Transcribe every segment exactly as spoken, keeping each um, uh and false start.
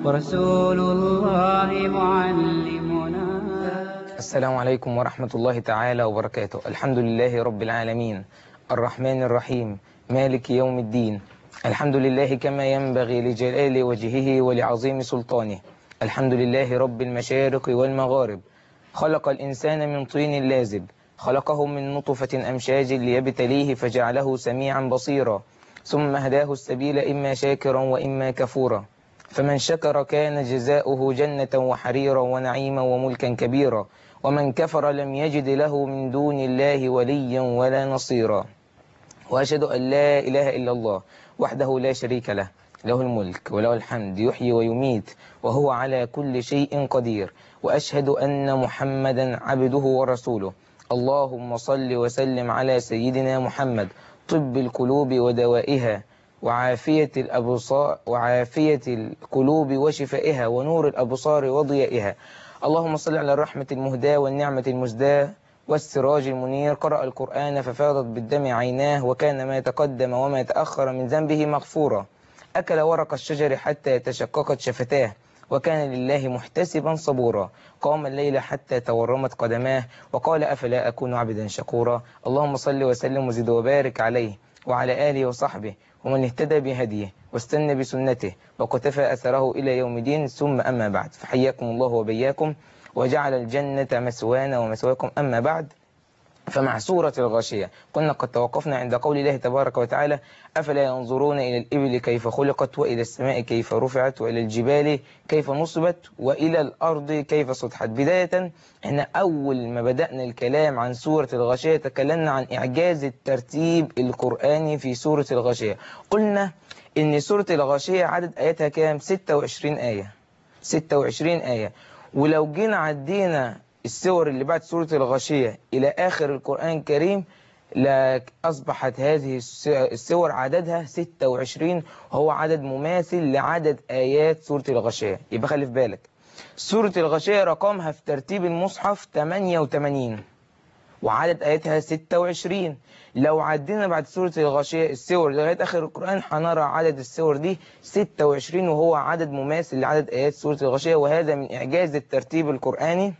ورسول الله معلمنا. السلام عليكم ورحمة الله تعالى وبركاته. الحمد لله رب العالمين الرحمن الرحيم مالك يوم الدين. الحمد لله كما ينبغي لجلال وجهه ولعظيم سلطانه. الحمد لله رب المشارق والمغارب. خلق الإنسان من طين لازب، خلقه من نطفة أمشاج ليبتليه فجعله سميعا بصيرا، ثم هداه السبيل إما شاكرا وإما كفورا. فمن شكر كان جزاؤه جنة وحريرا ونعيما وملكا كبيرا، ومن كفر لم يجد له من دون الله وليا ولا نصيرا. وأشهد أن لا إله إلا الله وحده لا شريك له، له الملك وله الحمد يحيي ويميت وهو على كل شيء قدير. وأشهد أن محمدا عبده ورسوله. اللهم صل وسلم على سيدنا محمد، طب القلوب ودوائها وعافية الأبصار وعافية القلوب وشفائها ونور الأبصار وضيائها. اللهم صل على الرحمة المهداة والنعمة المزداة والسراج المنير. قرأ القرآن ففاضت بالدم عيناه، وكان ما تقدم وما تأخر من ذنبه مغفورا. أكل ورق الشجر حتى تشققت شفتاه، وكان لله محتسبا صبورا. قام الليل حتى تورمت قدماه، وقال أفلا أكون عبدا شكورا. اللهم صل وسلم وزد وبارك عليه وعلى آله وصحبه ومن اهتدى بهديه واستنى بسنته وقتفى أثره إلى يوم الدين. ثم أما بعد، فحياكم الله وبياكم وجعل الجنة مسوانا ومسواكم. أما بعد، فمع سورة الغاشية كنا قد توقفنا عند قول الله تبارك وتعالى: أفلا ينظرون إلى الإبل كيف خلقت، وإلى السماء كيف رفعت، وإلى الجبال كيف نصبت، وإلى الأرض كيف سطحت. بداية، احنا أول ما بدأنا الكلام عن سورة الغاشية تكلمنا عن إعجاز الترتيب القرآني في سورة الغاشية. قلنا إن سورة الغاشية عدد آياتها كام؟ ستة وعشرين آية. ستة وعشرين آية. ولو جينا عدينا السور اللي بعد سورة الغاشية إلى آخر القرآن الكريم لأصبحت هذه السور عددها ستة وعشرين، وهو عدد مماثل لعدد آيات سورة الغاشية. يبقى خلي في بالك، سورة الغاشية رقمها في ترتيب المصحف ثمانية وثمانين وعدد آياتها ستة وعشرين. لو عدينا بعد سورة الغاشية السور لغاية آخر القرآن هنرى عدد السور دي ستة وعشرين، وهو عدد مماثل لعدد آيات سورة الغاشية. وهذا من إعجاز الترتيب القرآني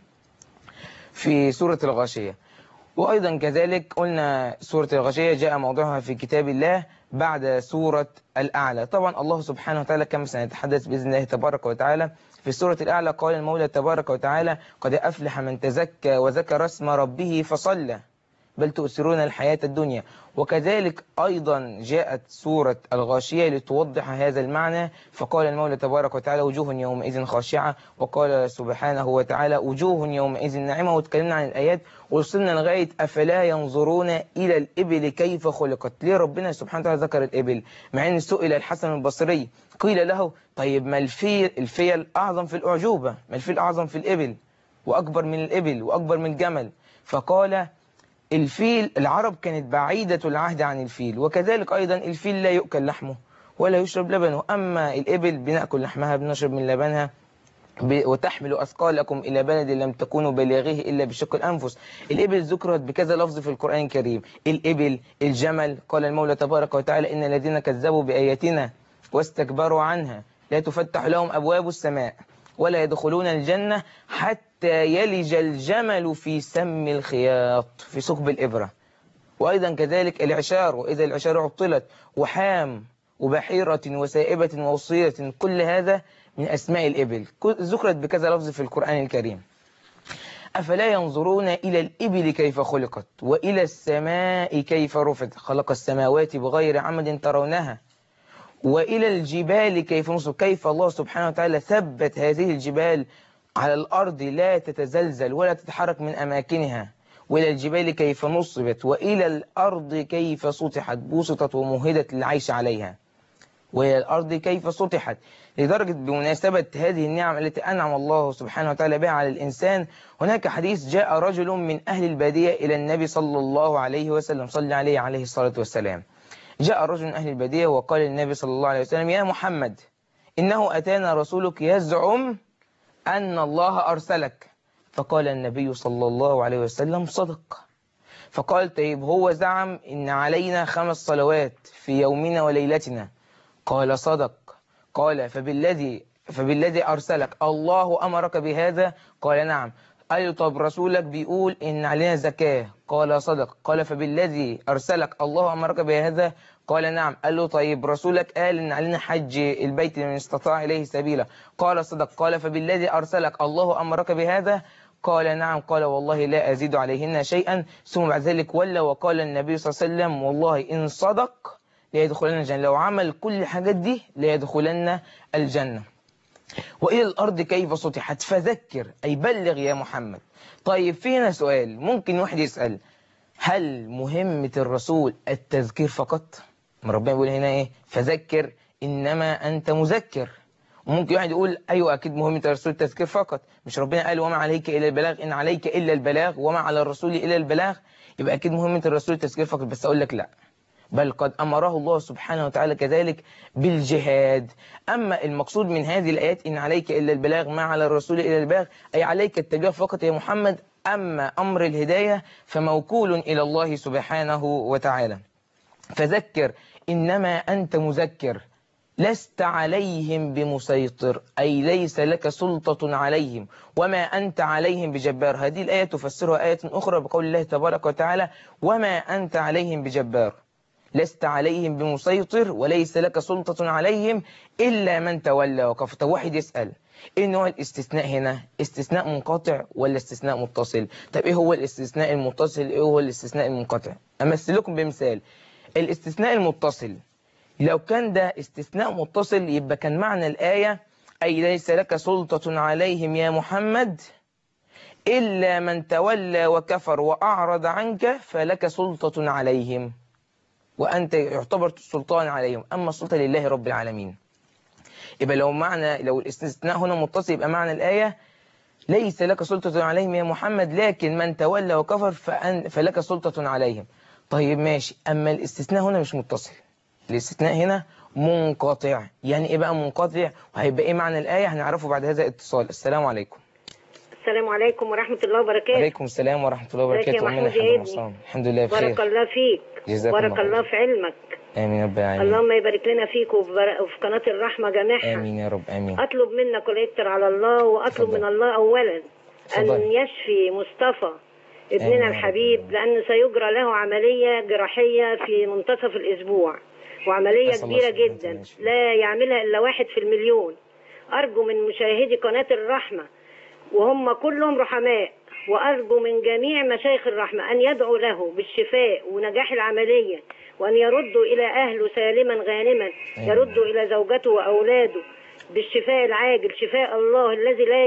في سورة الغاشية. وأيضا كذلك قلنا سورة الغاشية جاء موضوعها في كتاب الله بعد سورة الأعلى. طبعا الله سبحانه وتعالى كما سنتحدث بإذن الله تبارك وتعالى في سورة الأعلى، قال المولى تبارك وتعالى: قد أفلح من تزكى وذكر اسم ربه فصلى بل تؤثرون الحياة الدنيا. وكذلك أيضا جاءت سورة الغاشية لتوضح هذا المعنى، فقال المولى تبارك وتعالى: وجوه يومئذ خاشعة. وقال سبحانه وتعالى: وجوه يومئذ ناعمة. وتكلمنا عن الآيات ووصلنا لغاية أفلا ينظرون إلى الإبل كيف خلقت. ليه ربنا سبحانه وتعالى ذكر الإبل؟ مع أن سئل الحسن البصري قيل له: طيب ما الفيل؟ الفيل أعظم في الأعجوبة، ما الفيل أعظم في الإبل وأكبر من الإبل وأكبر من الجمل؟ فقال: الفيل العرب كانت بعيدة العهد عن الفيل، وكذلك أيضا الفيل لا يؤكل لحمه ولا يشرب لبنه. أما الإبل بنأكل لحمها، بنشرب من لبنها. وتحمل أثقالكم إلى بلد لم تكونوا بالغيه إلا بشق الأنفس. الإبل ذكرت بكذا لفظ في القرآن الكريم: الإبل، الجمل. قال المولى تبارك وتعالى: إن الذين كذبوا بآياتنا واستكبروا عنها لا تفتح لهم أبواب السماء ولا يدخلون الجنة حتى يلج الجمل في سم الخياط، في ثقب الإبرة. وأيضا كذلك العشار، وإذا العشار عطلت، وحام وبحيرة وسائبة ووصيلة. كل هذا من أسماء الإبل، ذكرت بكذا لفظ في القرآن الكريم. أفلا ينظرون إلى الإبل كيف خلقت وإلى السماء كيف رفعت، خلق السماوات بغير عمد ترونها، وإلى الجبال كيف نصب، كيف الله سبحانه وتعالى ثبت هذه الجبال على الأرض لا تتزلزل ولا تتحرك من أماكنها. وإلى الجبال كيف نصبت، وإلى الأرض كيف سطحت، بسطت ومهدت للعيش عليها. وإلى الأرض كيف سطحت. لدرجة بمناسبة هذه النعم التي أنعم الله سبحانه وتعالى بها على الإنسان، هناك حديث: جاء رجل من أهل البادية إلى النبي صلى الله عليه وسلم، صلى عليه عليه الصلاة والسلام. جاء رجل من أهل البادية وقال للنبي صلى الله عليه وسلم: يا محمد، إنه أتانا رسولك يزعم أن الله أرسلك. فقال النبي صلى الله عليه وسلم: صدق. فقال: طيب هو زعم إن علينا خمس صلوات في يومنا وليلتنا. قال: صدق. قال: فبالذي فبالذي أرسلك الله أمرك بهذا؟ قال نعم. قال له طب رسولك بيقول إن علينا زكاة؟ قال صدق. قال فبالذي أرسلك الله أمرك بهذا؟ قال نعم. قال له طيب رسولك قال إن علينا حج البيت من استطاع إليه سبيلا؟ قال صدق. قال فبالذي أرسلك الله أمرك بهذا؟ قال نعم. قال والله لا أزيد عليهن شيئا. ثم بعد ذلك ولى وقال النبي صلى الله عليه وسلم والله إن صدق ليدخلن الجنة، لو عمل كل الحاجات دي ليدخلن الجنة. وإلى الأرض كيف سطحت فذكر أي بلغ يا محمد. طيب فينا سؤال ممكن واحد يسأل، هل مهمة الرسول التذكير فقط؟ ما ربنا يقول هنا إيه؟ فذكر إنما أنت مذكر. وممكن واحد يقول أيوة أكيد مهمة الرسول التذكير فقط، مش ربنا قال وما عليك إلا البلاغ، إن عليك إلا البلاغ وما على الرسول إلا البلاغ، يبقى أكيد مهمة الرسول التذكير فقط. بس أقول لك لا، بل قد أمره الله سبحانه وتعالى كذلك بالجهاد. أما المقصود من هذه الآيات إن عليك إلا البلاغ ما على الرسول إلا البلاغ، أي عليك التبليغ فقط يا محمد. أما أمر الهداية فموكول إلى الله سبحانه وتعالى. فذكر إنما أنت مذكر لست عليهم بمسيطر، أي ليس لك سلطة عليهم وما أنت عليهم بجبار. هذه الآية تفسرها آية أخرى بقول الله تبارك وتعالى وما أنت عليهم بجبار، لست عليهم بمسيطر وليس لك سلطة عليهم إلا من تولى وكفر. طب واحد يسأل إيه نوع الاستثناء هنا؟ استثناء منقطع ولا استثناء متصل؟ طب إيه هو الاستثناء المتصل؟ إيه هو الاستثناء المنقطع؟ أمثل لكم بمثال. الاستثناء المتصل لو كان ده استثناء متصل يبقى كان معنى الآية أي ليس لك سلطة عليهم يا محمد إلا من تولى وكفر وأعرض عنك فلك سلطة عليهم، وأنت يعتبر السلطان عليهم، أما السلطة لله رب العالمين. يبقى لو معنى لو الاستثناء هنا متصل يبقى معنى الآية ليس لك سلطة عليهم يا محمد لكن من تولى وكفر فأن فلك سلطة عليهم. طيب ماشي. أما الاستثناء هنا مش متصل، الاستثناء هنا منقطع. يعني إيه بقى منقطع وهيبقى إيه معنى الآية؟ هنعرفه بعد هذا الاتصال. السلام عليكم. السلام عليكم ورحمة الله وبركاته. عليكم السلام ورحمة الله وبركاته. أمنا الحمد الحمد لله بخير. بارك الله فيك. بارك الله في علمك. آمين يا رب العالمين. اللهم يبارك لنا فيك وفي قناة الرحمة جميعا. آمين يا رب آمين. أطلب منك ويكتر على الله، وأطلب فضل. من الله أولا أن فضل. يشفي مصطفى ابننا الحبيب، لأن سيجرى له عملية جراحية في منتصف الأسبوع، وعملية كبيرة جدا لا يعملها إلا واحد في المليون. أرجو من مشاهدي قناة الرحمة وهم كلهم رحماء، وأرجو من جميع مشايخ الرحمة أن يدعوا له بالشفاء ونجاح العملية، وأن يردوا إلى أهله سالما غانما، يردوا إلى زوجته وأولاده بالشفاء العاجل، شفاء الله الذي لا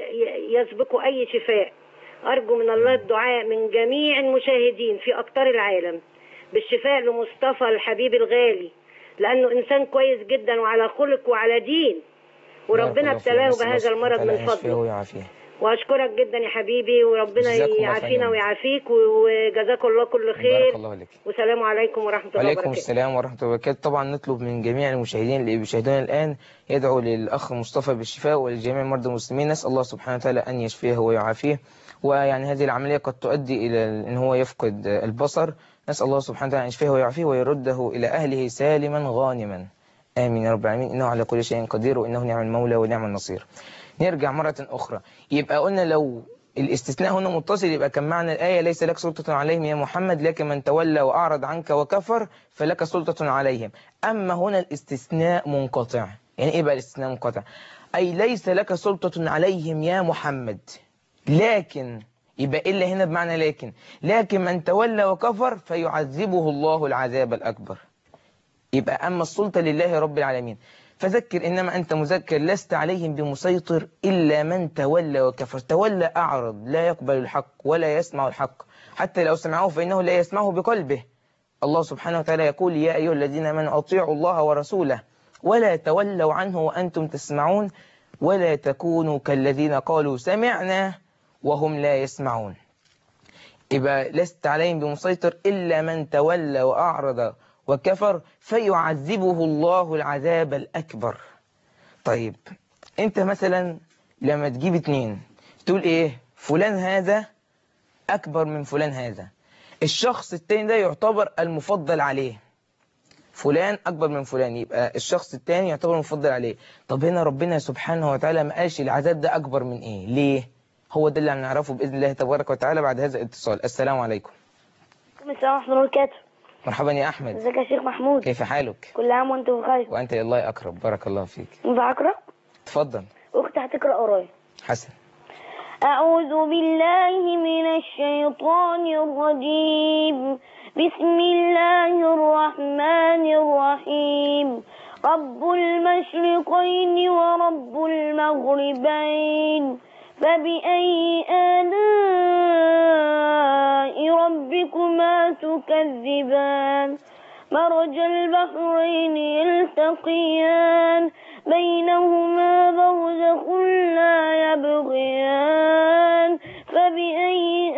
يسبق أي شفاء. أرجو من الله الدعاء من جميع المشاهدين في أقطار العالم بالشفاء لمصطفى الحبيب الغالي، لأنه إنسان كويس جدا وعلى خلق وعلى دين، وربنا ابتلاه بهذا المرض من فضله. وأشكرك جدا يا حبيبي، وربنا يعافينا ويعافيك، وجزاك الله كل خير. والسلام عليكم ورحمة الله وبركاته. وعليكم السلام ورحمة الله وبركاته. طبعا نطلب من جميع المشاهدين اللي بيشاهدونا الآن يدعوا للأخ مصطفى بالشفاء ولجميع مرضى المسلمين. نسأل الله سبحانه وتعالى أن يشفيه ويعافيه. ويعني هذه العملية قد تؤدي إلى أن هو يفقد البصر، نسأل الله سبحانه وتعالى أن يشفيه ويعافيه ويرده إلى أهله سالما غانما. آمين يا رب العالمين. إنه على كل شيء قدير وإنه نعم المولى ونعم النصير. نرجع مرة أخرى. يبقى قلنا لو الاستثناء هنا متصل يبقى كان معنى الآية ليس لك سلطة عليهم يا محمد لكن من تولى وأعرض عنك وكفر فلك سلطة عليهم. أما هنا الاستثناء منقطع. يعني إيه بقى الاستثناء منقطع؟ أي ليس لك سلطة عليهم يا محمد لكن، يبقى إلا هنا بمعنى لكن، لكن من تولى وكفر فيعذبه الله العذاب الأكبر. يبقى أما السلطة لله رب العالمين. فذكر إنما أنت مذكر لست عليهم بمسيطر إلا من تولى وكفر. تولى أعرض لا يقبل الحق ولا يسمع الحق، حتى لو سمعه فإنه لا يسمعه بقلبه. الله سبحانه وتعالى يقول يا أيها الذين آمنوا أطيعوا الله ورسوله ولا تولوا عنه وأنتم تسمعون ولا تكونوا كالذين قالوا سمعنا وهم لا يسمعون. يبقى لست عليهم بمسيطر إلا من تولى وأعرض وكفر فيعذبه الله العذاب الأكبر. طيب أنت مثلا لما تجيب اتنين تقول إيه؟ فلان هذا أكبر من فلان هذا، الشخص التاني ده يعتبر المفضل عليه. فلان أكبر من فلان، يبقى الشخص الثاني يعتبر مفضل عليه. طب هنا ربنا سبحانه وتعالى ما قالش العذاب ده أكبر من إيه؟ ليه؟ هو ده اللي هنعرفه بإذن الله تبارك وتعالى بعد هذا الاتصال. السلام عليكم. السلام ورحمة الله وبركاته. مرحبا يا أحمد. ازيك يا شيخ محمود؟ كيف حالك؟ كل عام وانت بخير. وأنت لله أقرب، بارك الله فيك. بقرأ؟ تفضل. أختي هتقرأ ورايا. حسن. أعوذ بالله من الشيطان الرجيم. بسم الله الرحمن الرحيم. رب المشرقين ورب المغربين، فبأي آلاء ربكما تكذبان؟ مرج البحرين يلتقيان، بينهما برزخ لا يبغيان، فبأي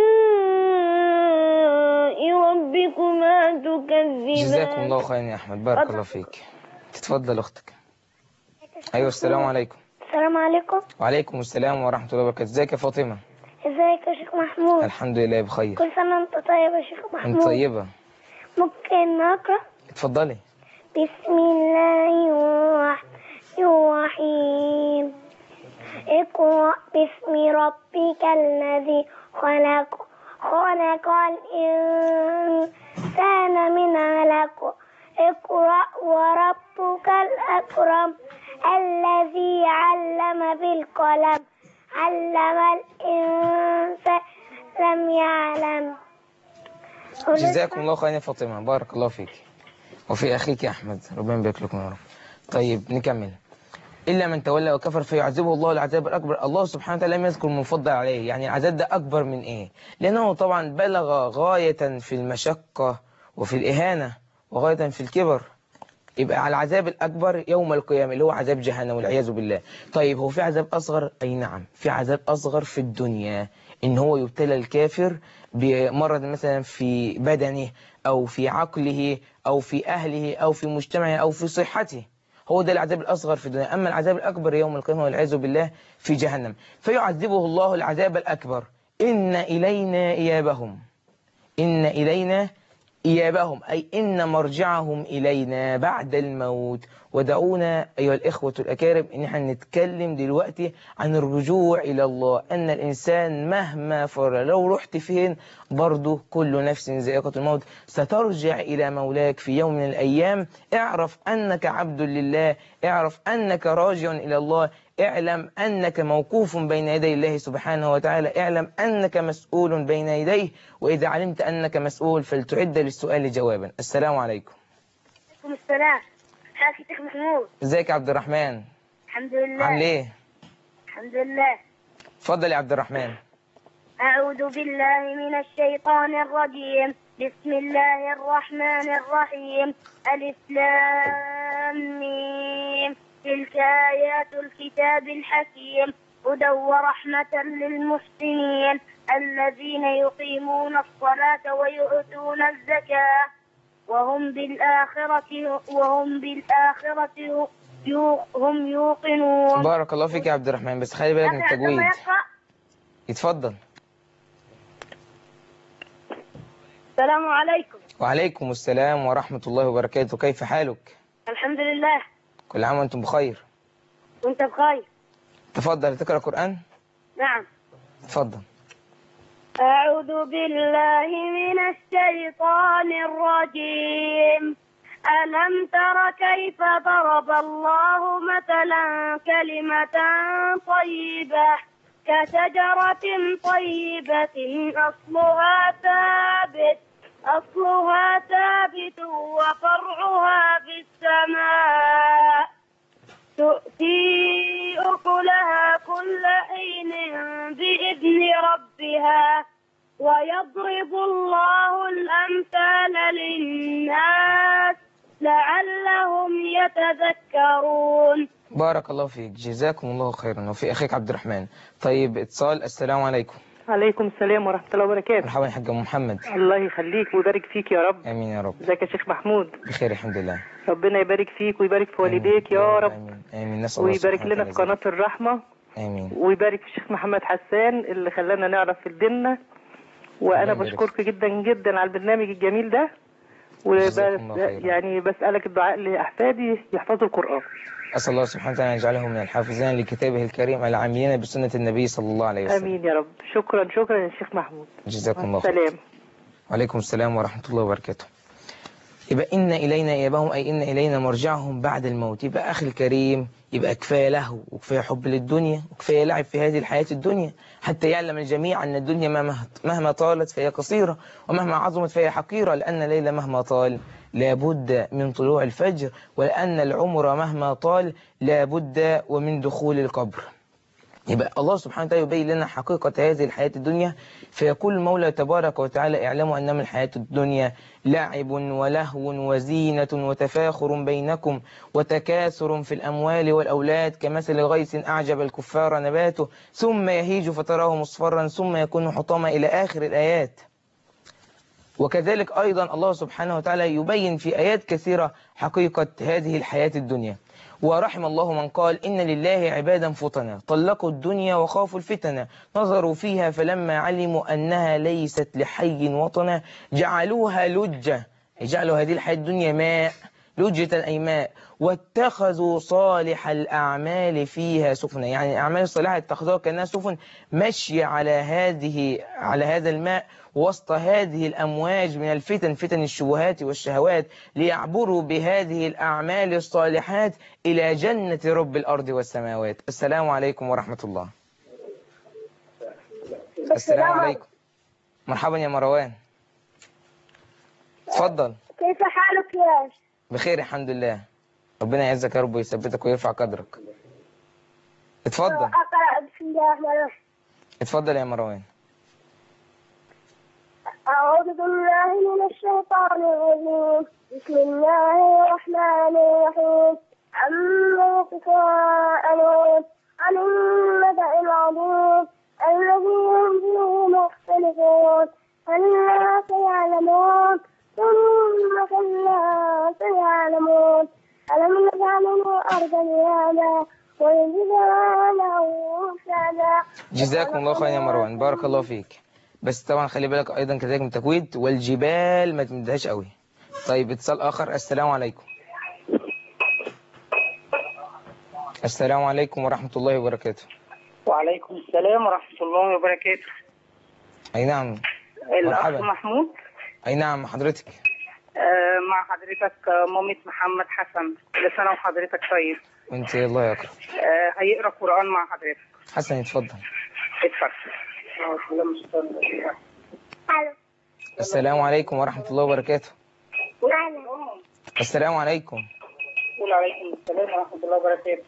آلاء ربكما تكذبان؟ جزاكم الله خيرا يا أحمد، بارك الله فيك. تتفضل أختك. أيوة السلام عليكم. السلام عليكم. وعليكم السلام ورحمة الله وبركاته. ازيك يا فاطمة؟ ازيك يا شيخ محمود؟ الحمد لله بخير. كل سنة وانت طيب يا شيخ محمود. انت طيبة. ممكن نقرأ؟ اتفضلي. بسم الله الرحمن الرحيم. اقرأ باسم ربك الذي خلق، خلق الإنسان من علق، اقرأ وربك الأكرم الذي علم بالقلم، علم الإنسان لم يعلم. جزاكم الله خيرا يا فاطمة، بارك الله فيك وفي أخيك يا أحمد، ربنا يبارك لكم يا رب. طيب نكمل. إلا من تولى وكفر فيعذبه الله العذاب الأكبر. الله سبحانه وتعالى لم يذكر المفضل عليه، يعني العذاب ده أكبر من إيه؟ لأنه طبعا بلغ غاية في المشقة وفي الإهانة وغاية في الكبر. يبقى على العذاب الأكبر يوم القيامة اللي هو عذاب جهنم والعياذ بالله. طيب هو في عذاب أصغر؟ أي نعم، في عذاب أصغر في الدنيا، إن هو يبتلى الكافر بمرض مثلا في بدنه أو في عقله أو في أهله أو في مجتمعه أو في صحته. هو ده العذاب الأصغر في الدنيا. أما العذاب الأكبر يوم القيامة والعياذ بالله في جهنم، فيعذبه الله العذاب الأكبر. إن إلينا إيابهم، إن إلينا إيابهم أي إن مرجعهم إلينا بعد الموت. ودعونا أيها الإخوة الأكارم إن احنا نتكلم دلوقتي عن الرجوع إلى الله، أن الإنسان مهما فر لو رحت فين برضه كل نفس ذائقة الموت، سترجع إلى مولاك في يوم من الأيام. اعرف أنك عبد لله، اعرف أنك راجع إلى الله، اعلم أنك موقوف بين يدي الله سبحانه وتعالى، اعلم أنك مسؤول بين يديه، وإذا علمت أنك مسؤول فلتعد للسؤال جوابا. السلام عليكم. وعليكم السلام. حياك يا شيخ محمود. ازيك يا عبد الرحمن؟ الحمد لله. عامل ايه؟ الحمد لله. اتفضل يا عبد الرحمن. أعوذ بالله من الشيطان الرجيم. بسم الله الرحمن الرحيم. ألف لام ميم. تلك آيات الكتاب الحكيم، هدى ورحمة للمحسنين الذين يقيمون الصلاة ويؤتون الزكاة وهم بالآخرة وهم بالآخرة هم يوقنون. بارك الله فيك يا عبد الرحمن، بس خلي بالك من التجويد. يتفضل. السلام عليكم. وعليكم السلام ورحمة الله وبركاته. كيف حالك؟ الحمد لله. كل عام وانتم بخير. وانت بخير. تفضل تقرأ القرآن. نعم. تفضل. أعوذ بالله من الشيطان الرجيم. ألم تر كيف ضرب الله مثلا كلمة طيبة كشجرة طيبة أصلها ثابت أصلها ثابت وفرعها في السماء تؤتي أكلها كل حين بإذن ربها ويضرب الله الأمثال للناس لعلهم يتذكرون. بارك الله فيك، جزاكم الله خيرا. وفي أخيك عبد الرحمن. طيب اتصال. السلام عليكم. عليكم السلام ورحمة الله وبركاته. مرحبا يا حاج محمد. الله يخليك ويبارك فيك يا رب. امين يا رب. ازيك يا شيخ محمود؟ بخير الحمد لله. ربنا يبارك فيك ويبارك في والديك يا رب. امين امين. نسأل الله ويبارك لنا في قناة الرحمة. امين. ويبارك في الشيخ محمد حسان اللي خلانا نعرف في ديننا. وانا بشكرك جدا جدا على البرنامج الجميل ده، جزاكم الله خيرا. يعني بسألك الدعاء لأحفادي يحفظوا القرآن. أسأل الله سبحانه وتعالى أن يجعله من الحافظين لكتابه الكريم العاملين بسنة النبي صلى الله عليه وسلم. آمين يا رب. شكرا شكرا يا شيخ محمود. جزاكم الله خيرا. السلام. وعليكم السلام ورحمة الله وبركاته. يبقى إن إلينا إيابهم، أي إن إلينا مرجعهم بعد الموت. يبقى أخي الكريم، يبقى كفاية له وكفاية حب للدنيا وكفاية لعب في هذه الحياة الدنيا، حتى يعلم الجميع أن الدنيا مهما طالت فهي قصيرة، ومهما عظمت فهي حقيرة، لأن الليل مهما طال لابد من طلوع الفجر، ولأن العمر مهما طال لابد ومن دخول القبر. يبقى الله سبحانه وتعالى يبين لنا حقيقة هذه الحياة الدنيا، فيقول المولى تبارك وتعالى: اعلموا أنما الحياة الدنيا لعب ولهو وزينة وتفاخر بينكم وتكاثر في الأموال والأولاد كمثل غيث أعجب الكفار نباته ثم يهيج فتراه مصفرا ثم يكون حطاما إلى آخر الآيات. وكذلك أيضا الله سبحانه وتعالى يبين في آيات كثيرة حقيقة هذه الحياة الدنيا. ورحم الله من قال: إن لله عبادا فطنا طلقوا الدنيا وخافوا الفتنة نظروا فيها فلما علموا أنها ليست لحي وطنا جعلوها لجة، جعلوا هذه الحياة الدنيا ماء، لجة أي ماء، واتخذوا صالح الأعمال فيها سفنا، يعني الأعمال الصالحة اتخذوها كأنها سفن مشي على هذه على هذا الماء وسط هذه الأمواج من الفتن، فتن الشبهات والشهوات، ليعبروا بهذه الأعمال الصالحات إلى جنة رب الأرض والسماوات. السلام عليكم ورحمة الله. السلام عليكم. مرحبا يا مروان، تفضل. كيف حالك يا أخي؟ بخير الحمد لله، ربنا يعزك يا رب ويثبتك ويرفع قدرك. اتفضل. أقرأ بسم الله الرحمن الرحيم. اتفضل يا مروان. أعوذ بالله من الشيطان الرجيم. بسم الله الرحمن الرحيم. عما يتساءلون عن النبأ العظيم الذي هم فيه مختلفون كلا سيعلمون ثم كلا سيعلمون ألم نجعل الأرض مهادا والجبال أوتادا. جزاكم الله خيرا يا مروان، بارك الله فيك. بس طبعا خلي بالك أيضا كذلك من التكويد، والجبال ما تمدهاش قوي. طيب اتصال آخر. السلام عليكم. السلام عليكم ورحمة الله وبركاته. وعليكم السلام ورحمة الله وبركاته. أي نعم. الأخ مرحبا. محمود. أي نعم حضرتك. آه مع حضرتك آه، مامة محمد حسن، كل سنة وحضرتك طيب. وانت الله يكرم. آه هيقرأ قرآن مع حضرتك. حسن اتفضل. اتفضل. السلام عليكم ورحمة الله وبركاته. السلام عليكم. قول عليكم السلام ورحمة الله وبركاته.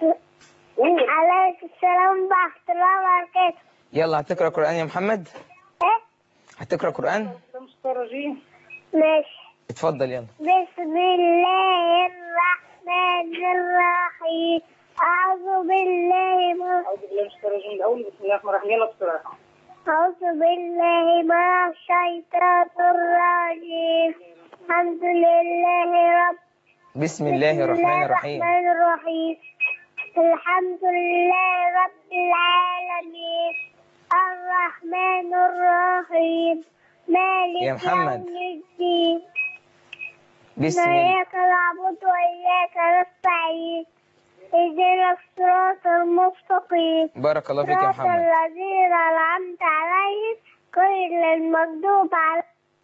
عليكم السلام ورحمة الله وبركاته. يلا هتقرأ قرآن يا محمد؟ إيه؟ هتقرأ قرآن؟ ماشي. اتفضل يلا. بسم الله الرحمن الرحيم. أعوذ بالله من أعوذ بالله من الشيطان الرجيم الأول. بسم الله الرحمن الرحيم. يلا بسرعة. أعوذ بالله من الشيطان الرجيم. الحمد لله رب بسم الله الرحمن الرحيم. الرحمن الرحيم. الحمد لله رب العالمين الرحمن الرحيم مالك يا محمد. يوم الدين بسم الله. إياك نعبد وإياك نستعين اهدنا الصراط المستقيم بارك الله فيك يا صراط محمد. الذين أنعمت عليهم غير المغضوب عليهم.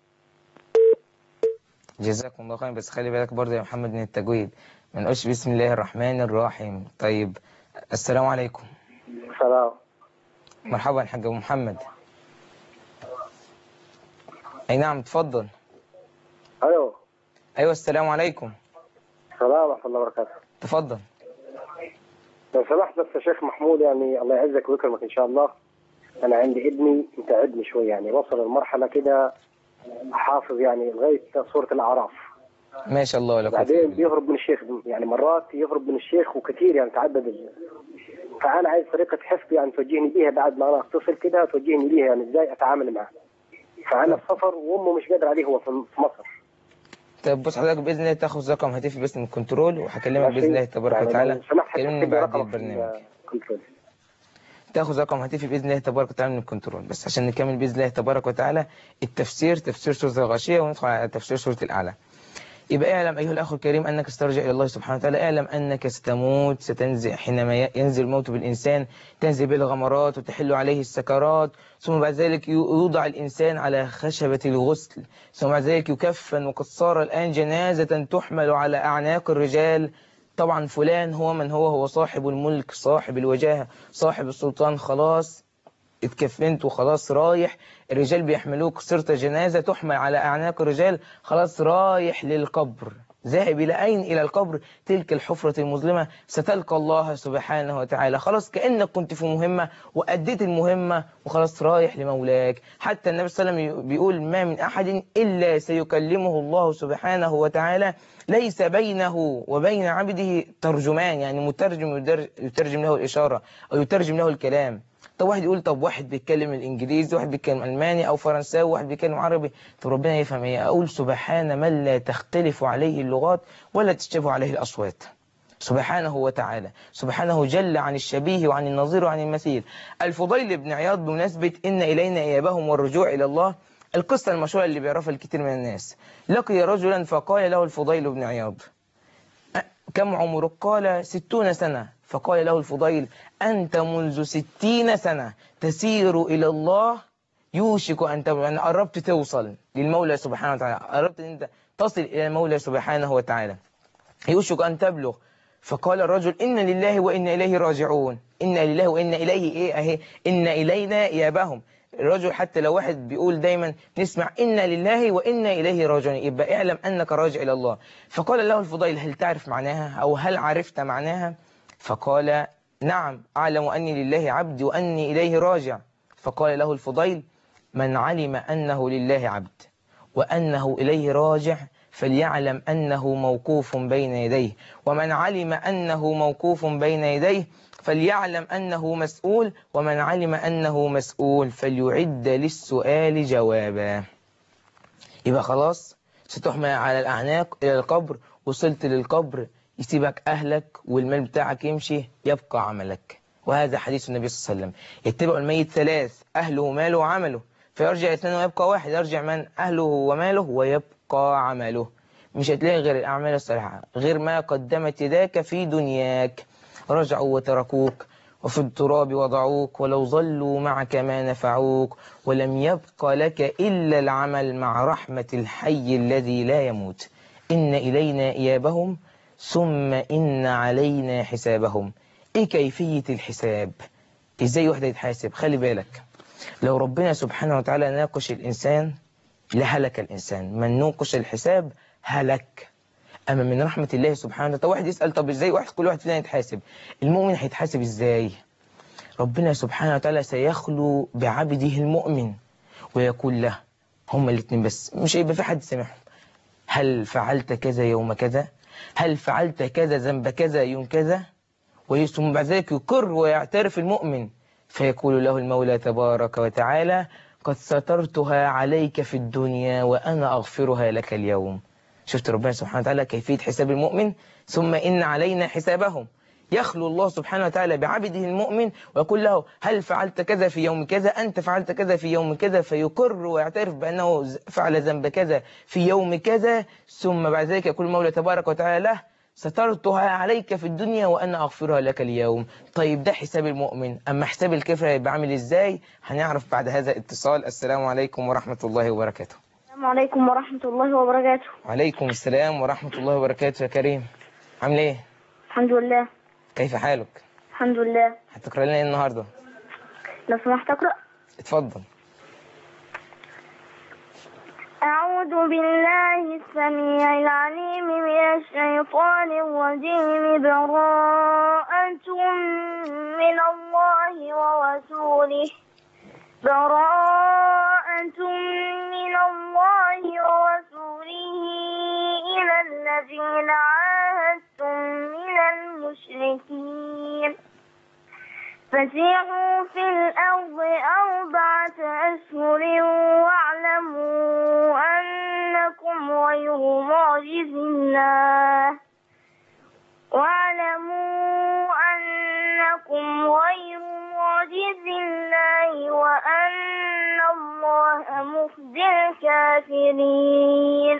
جزاكم الله خير. بس خلي بالك برضه يا محمد من التجويد، ما نقولش بسم الله الرحمن الرحيم. طيب السلام عليكم. السلام. مرحبا الحاج ابو محمد. اي نعم اتفضل. ايوه. ايوه السلام عليكم. السلام ورحمة الله وبركاته. تفضل. لو سمحت بس يا شيخ محمود، يعني الله يعزك ويكرمك ان شاء الله. انا عندي ابني متعبني شويه، يعني وصل المرحله كده حافظ يعني لغايه سوره الاعراف. ما شاء الله ولا قوة. بعدين بيهرب من الشيخ، يعني مرات يهرب من الشيخ وكثير يعني تعدد. فانا عايز طريقه حفظ يعني توجهني بيها بعد ما انا اتصل كده، توجهني بيها يعني ازاي اتعامل معه. فانا في سفر وامه مش قادر عليه، هو في مصر. طيب بص حضرتك باذن الله تاخذ رقم هاتفي بس من الكنترول، وهكلمك باذن الله تبارك يعني وتعالى. سمحت كلمني بعد البرنامج. تاخذ رقم هاتفي باذن الله تبارك وتعالى من الكنترول. بس عشان نكمل باذن الله تبارك وتعالى التفسير، تفسير سوره الغاشيه، وندخل على تفسير سوره الاعلى. يبقى اعلم ايها الاخ الكريم انك سترجع الى الله سبحانه وتعالى. اعلم انك ستموت، ستنزل حينما ينزل الموت بالانسان، تنزل به الغمرات وتحل عليه السكرات، ثم بعد ذلك يوضع الانسان على خشبه الغسل، ثم بعد ذلك يكفن. وقد صار الان جنازه تحمل على اعناق الرجال. طبعا فلان هو من هو؟ هو صاحب الملك، صاحب الوجاهه، صاحب السلطان. خلاص اتكفنت وخلاص رايح. الرجال بيحملوك، صرت جنازة تحمل على أعناق الرجال، خلاص رايح للقبر. ذاهب إلى أين؟ إلى القبر، تلك الحفرة المظلمة، ستلقى الله سبحانه وتعالى. خلاص كأنك كنت في مهمة وأديت المهمة وخلاص رايح لمولاك. حتى النبي صلى الله عليه وسلم بيقول ما من أحد إلا سيكلمه الله سبحانه وتعالى، ليس بينه وبين عبده ترجمان، يعني مترجم يترجم له الإشارة أو يترجم له الكلام. طب واحد يقول طب واحد بيتكلم الانجليزي، واحد بيتكلم الماني او فرنساوي، واحد بيتكلم عربي، طب ربنا يفهم ايه؟ اقول سبحان من لا تختلف عليه اللغات ولا تشتبه عليه الاصوات، سبحانه وتعالى، سبحانه جل عن الشبيه وعن النظير وعن المثيل. الفضيل بن عياض بمناسبة ان الينا ايابهم والرجوع الى الله، القصة المشهورة اللي بيعرفها الكثير من الناس، لقي رجلا فقال له الفضيل بن عياض كم عمرك؟ قال ستون سنة. فقال له الفضيل أنت منذ ستين سنة تسير إلى الله، يوشك أن تبلغ، يعني قربت توصل للمولى سبحانه وتعالى، قربت أن أنت تصل إلى المولى سبحانه وتعالى، يوشك أن تبلغ. فقال الرجل إن لله وإن إليه راجعون. إن لله وإن إليه إيه أهي؟ إن إلينا إيابهم. الرجل حتى لو واحد بيقول دايما نسمع إن لله وإن إليه راجعون، يبقى اعلم أنك راجع إلى الله. فقال له الفضيل هل تعرف معناها أو هل عرفت معناها؟ فقال نعم أعلم أني لله عبد وأني إليه راجع. فقال له الفضيل من علم أنه لله عبد وأنه إليه راجع فليعلم أنه موقوف بين يديه، ومن علم أنه موقوف بين يديه فليعلم أنه مسؤول، ومن علم أنه مسؤول فليعد للسؤال جوابا. يبقى خلاص ستحمل على الأعناق إلى القبر، وصلت للقبر يسيبك أهلك والمال بتاعك يمشي، يبقى عملك. وهذا حديث النبي صلى الله عليه وسلم يتبع الميت ثلاث، أهله وماله وعمله، فيرجع اثنين ويبقى واحد. يرجع من؟ أهله وماله ويبقى عمله. مش هتلاقي غير الأعمال الصالحة، غير ما قدمت يداك في دنياك. رجعوا وتركوك وفي التراب وضعوك، ولو ظلوا معك ما نفعوك، ولم يبق لك إلا العمل مع رحمة الحي الذي لا يموت. إن إلينا إيابهم ثم إن علينا حسابهم. إيه كيفية الحساب؟ إزاي واحد يتحاسب؟ خلي بالك، لو ربنا سبحانه وتعالى ناقش الإنسان لهلك الإنسان، من نوقش الحساب هلك. أما من رحمة الله سبحانه وتعالى، واحد يسأل طب إزاي واحد كل واحد فينا يتحاسب؟ المؤمن هيتحاسب إزاي؟ ربنا سبحانه وتعالى سيخلو بعبده المؤمن ويقول له، هما الاثنين بس، مش هيبقى في حد سامعهم، هل فعلت كذا يوم كذا؟ هل فعلت كذا ذنب كذا يوم كذا؟ ثم بعد ذلك يقر ويعترف المؤمن، فيقول له المولى تبارك وتعالى قد سترتها عليك في الدنيا وأنا أغفرها لك اليوم. شفت ربنا سبحانه وتعالى كيفية حساب المؤمن؟ ثم إن علينا حسابهم. يخلو الله سبحانه وتعالى بعبده المؤمن ويقول له هل فعلت كذا في يوم كذا؟ أنت فعلت كذا في يوم كذا، فيقر ويعترف بأنه فعل ذنب كذا في يوم كذا. ثم بعد ذلك يقول المولى تبارك وتعالى له سترتها عليك في الدنيا وأنا أغفرها لك اليوم. طيب ده حساب المؤمن، أما حساب الكافر هيبقى عامل إزاي؟ هنعرف بعد هذا الاتصال. السلام عليكم ورحمة الله وبركاته. السلام عليكم ورحمة الله وبركاته. وعليكم السلام ورحمة الله وبركاته. يا كريم عامل ايه؟ الحمد لله. كيف حالك؟ الحمد لله. هتقرأ لنا ايه النهاردة؟ لو سمحت اقرأ. اتفضل. أعوذ بالله السميع العليم من الشيطان الرجيم. براءة من الله ورسوله براءة من الله ورسوله إلى الذين عاهدتم من المشركين فسيحوا في الأرض أربعة أشهر واعلموا أنكم غير معجز الله واعلموا أنكم غير معجز الكافرين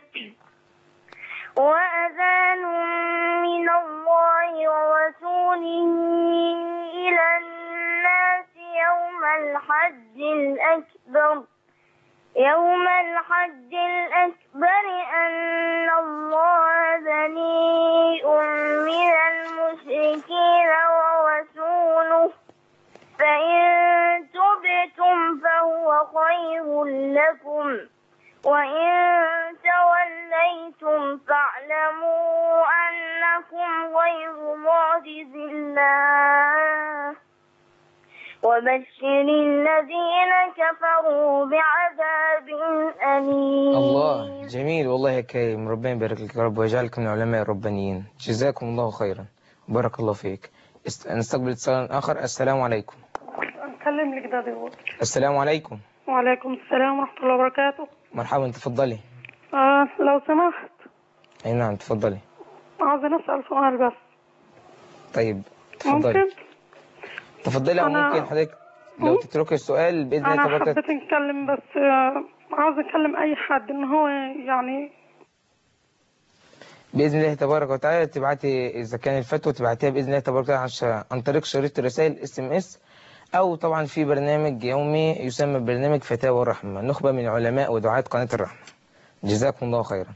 وأذان من الله ورسوله إلى الناس يوم الحج الأكبر يوم الحج الأكبر أن الله بريء من المشركين ورسوله فإن تبتم فهو خير لكم وإن توليتم فاعلموا أنكم غير معجز الله وبشر الذين كفروا بعذاب أليم. الله جميل والله يا كريم، ربنا يبارك لك يا رب ويجعلك من العلماء الربانيين، جزاكم الله خيرا، بارك الله فيك. نستقبل اتصال آخر. السلام عليكم. أتكلم لك ده دلوقتي. السلام عليكم. وعليكم السلام ورحمة الله وبركاته. مرحبا، تفضلي. آه لو سمحت. أي نعم تفضلي. عاوزة نسأل سؤال بس. طيب تفضلي. ممكن؟ تفضلي أو أنا... ممكن حضرتك لو تتركي السؤال بإذن الله أنا تبارك. حبيت نتكلم بس آه عاوزة أكلم أي حد إن هو يعني بإذن الله تبارك وتعالى تبعتي إذا كان الفتوى تبعتيها بإذن الله تبارك وتعالى عن طريق شريط الرسائل اس ام اس، أو طبعا في برنامج يومي يسمى برنامج فتاوى الرحمة، نخبة من علماء ودعاة قناة الرحمة. جزاكم الله خيرا.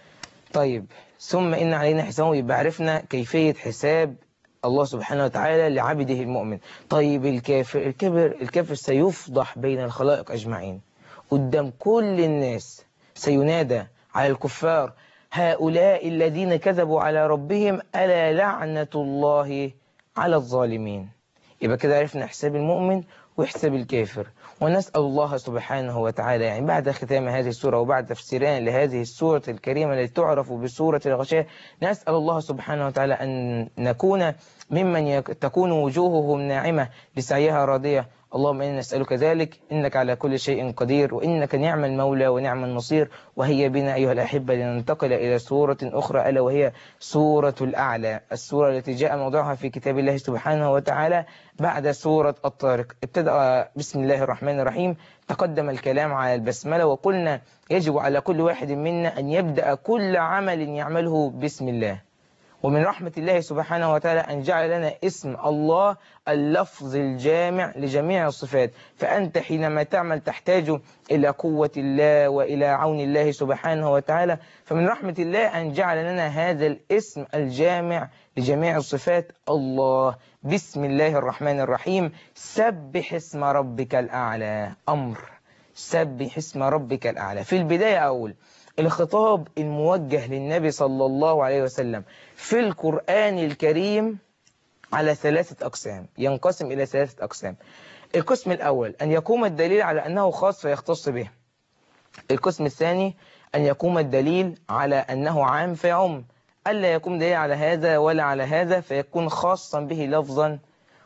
طيب ثم إن علينا حسابه، يبقى عرفنا كيفية حساب الله سبحانه وتعالى لعبده المؤمن. طيب الكافر الكبر الكافر سيفضح بين الخلائق أجمعين قدام كل الناس، سينادى على الكفار هؤلاء الذين كذبوا على ربهم ألا لعنة الله على الظالمين. يبقى كده عرفنا حساب المؤمن وحساب الكافر. ونسأل الله سبحانه وتعالى يعني بعد ختام هذه السورة وبعد تفسيران لهذه السورة الكريمة التي تعرف بسورة الغشاء، نسأل الله سبحانه وتعالى أن نكون ممن يك... تكون وجوههم ناعمة لسعيها راضية. اللهم إنا نسألك ذلك، إنك على كل شيء قدير، وإنك نعم المولى ونعم النصير. وهي بنا أيها الأحبة لننتقل إلى سورة أخرى ألا وهي سورة الأعلى، السورة التي جاء موضوعها في كتاب الله سبحانه وتعالى بعد سورة الطارق. ابتدأ بسم الله الرحمن الرحيم، تقدم الكلام على البسملة وقلنا يجب على كل واحد منا أن يبدأ كل عمل يعمله بسم الله. ومن رحمة الله سبحانه وتعالى أن جعل لنا اسم الله اللفظ الجامع لجميع الصفات، فأنت حينما تعمل تحتاج إلى قوة الله وإلى عون الله سبحانه وتعالى. فمن رحمة الله أن جعل لنا هذا الاسم الجامع لجميع الصفات الله. بسم الله الرحمن الرحيم، سبح اسم ربك الأعلى. أمر سبح اسم ربك الأعلى. في البداية أقول الخطاب الموجه للنبي صلى الله عليه وسلم في القرآن الكريم على ثلاثة أقسام، ينقسم إلى ثلاثة أقسام. القسم الأول أن يقوم الدليل على أنه خاص فيختص به. القسم الثاني أن يقوم الدليل على أنه عام فيعم، ألا يقوم دليل على هذا ولا على هذا فيكون خاصا به لفظا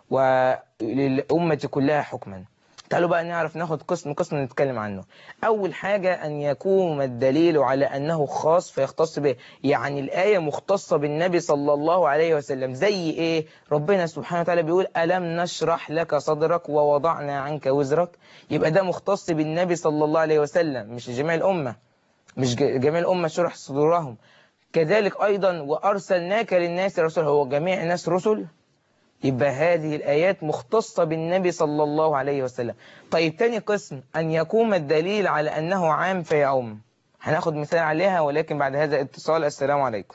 وللأمة كلها حكما. تعالوا بقى نعرف ناخد قسم قسم نتكلم عنه. أول حاجة أن يقوم الدليل على أنه خاص فيختص به، يعني الآية مختصة بالنبي صلى الله عليه وسلم. زي إيه؟ ربنا سبحانه وتعالى بيقول ألم نشرح لك صدرك ووضعنا عنك وزرك. يبقى ده مختص بالنبي صلى الله عليه وسلم مش جميع الأمة، مش جميع الأمة شرح صدورهم. كذلك أيضا وأرسلناك للناس رسول، هو جميع الناس رسل؟ يبقى هذه الآيات مختصة بالنبي صلى الله عليه وسلم. طيب تاني قسم أن يقوم الدليل على أنه عام فيعم، هناخد مثال عليها ولكن بعد هذا اتصال. السلام عليكم.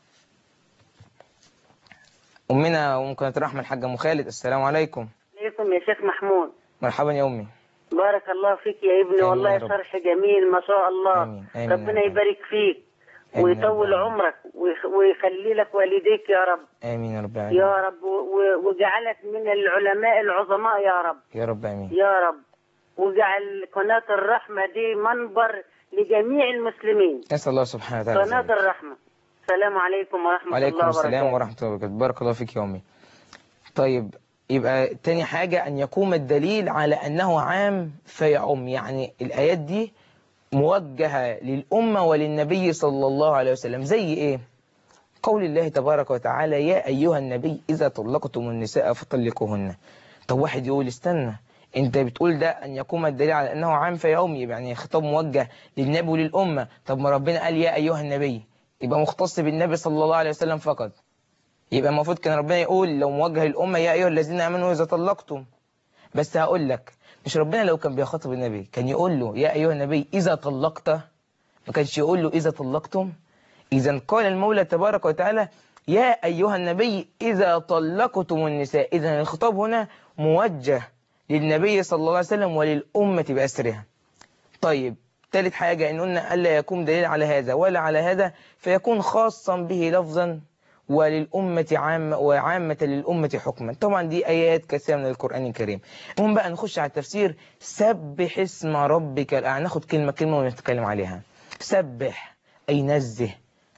أمنا وممكن ترحم الحاجة أم خالد. السلام عليكم. عليكم يا شيخ محمود. مرحبا يا أمي. بارك الله فيك يا ابني، والله شرح جميل ما شاء الله. آمين. آمين. ربنا يبارك فيك ويطول عمرك ويخلي لك والديك يا رب. آمين يا رب العالمين. يا رب وجعلك من العلماء العظماء يا رب. يا رب آمين. يا رب وجعل قناة الرحمة دي منبر لجميع المسلمين. نسأل الله سبحانه وتعالى. قناة الرحمة. السلام عليكم ورحمة الله وبركاته. وعليكم السلام ورحمة الله وبركاته. بارك الله فيك يا أمي. طيب يبقى تاني حاجة أن يقوم الدليل على أنه عام فيعم، يعني الآيات دي موجهة للأمة وللنبي صلى الله عليه وسلم. زي إيه؟ قول الله تبارك وتعالى يا أيها النبي إذا طلقتم النساء فطلقوهن. طب واحد يقول استنى، انت بتقول ده ان يقوم الدليل على انه عام فيومي، يعني خطاب موجه للنبي وللامه. طب ما ربنا قال يا ايها النبي، يبقى مختص بالنبي صلى الله عليه وسلم فقط. يبقى المفروض كان ربنا يقول لو موجه للامه يا ايها الذين امنوا اذا طلقتم. بس هقول لك، مش ربنا لو كان بيخاطب النبي كان يقول له يا ايها النبي اذا طلقت، ما كانش يقول له اذا طلقتم. اذا قال المولى تبارك وتعالى يا ايها النبي اذا طلقتم النساء. اذا الخطاب هنا موجه للنبي صلى الله عليه وسلم وللأمة بأسرها. طيب ثالث حاجة إن قلنا ألا يكون دليل على هذا ولا على هذا، فيكون خاصا به لفظا وللأمة عامة وعامة للأمة حكما. طبعا دي آيات كثيرة من القرآن الكريم. المهم بقى نخش على التفسير. سبح اسم ربك الأعلى، ناخد كلمة كلمة ونتكلم عليها. سبح أي نزه،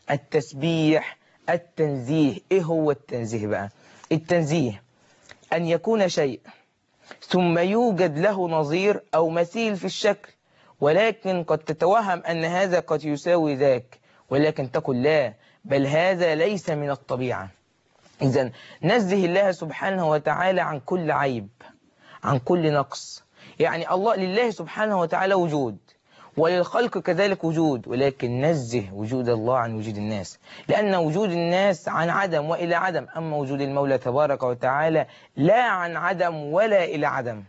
التسبيح التنزيه. إيه هو التنزيه بقى؟ التنزيه أن يكون شيء ثم يوجد له نظير أو مثيل في الشكل، ولكن قد تتوهم أن هذا قد يساوي ذاك، ولكن تقول لا، بل هذا ليس من الطبيعة. إذن نزه الله سبحانه وتعالى عن كل عيب، عن كل نقص. يعني الله لله سبحانه وتعالى وجود، وللخلق كذلك وجود، ولكن نزه وجود الله عن وجود الناس، لأن وجود الناس عن عدم وإلى عدم، أما وجود المولى تبارك وتعالى لا عن عدم ولا إلى عدم.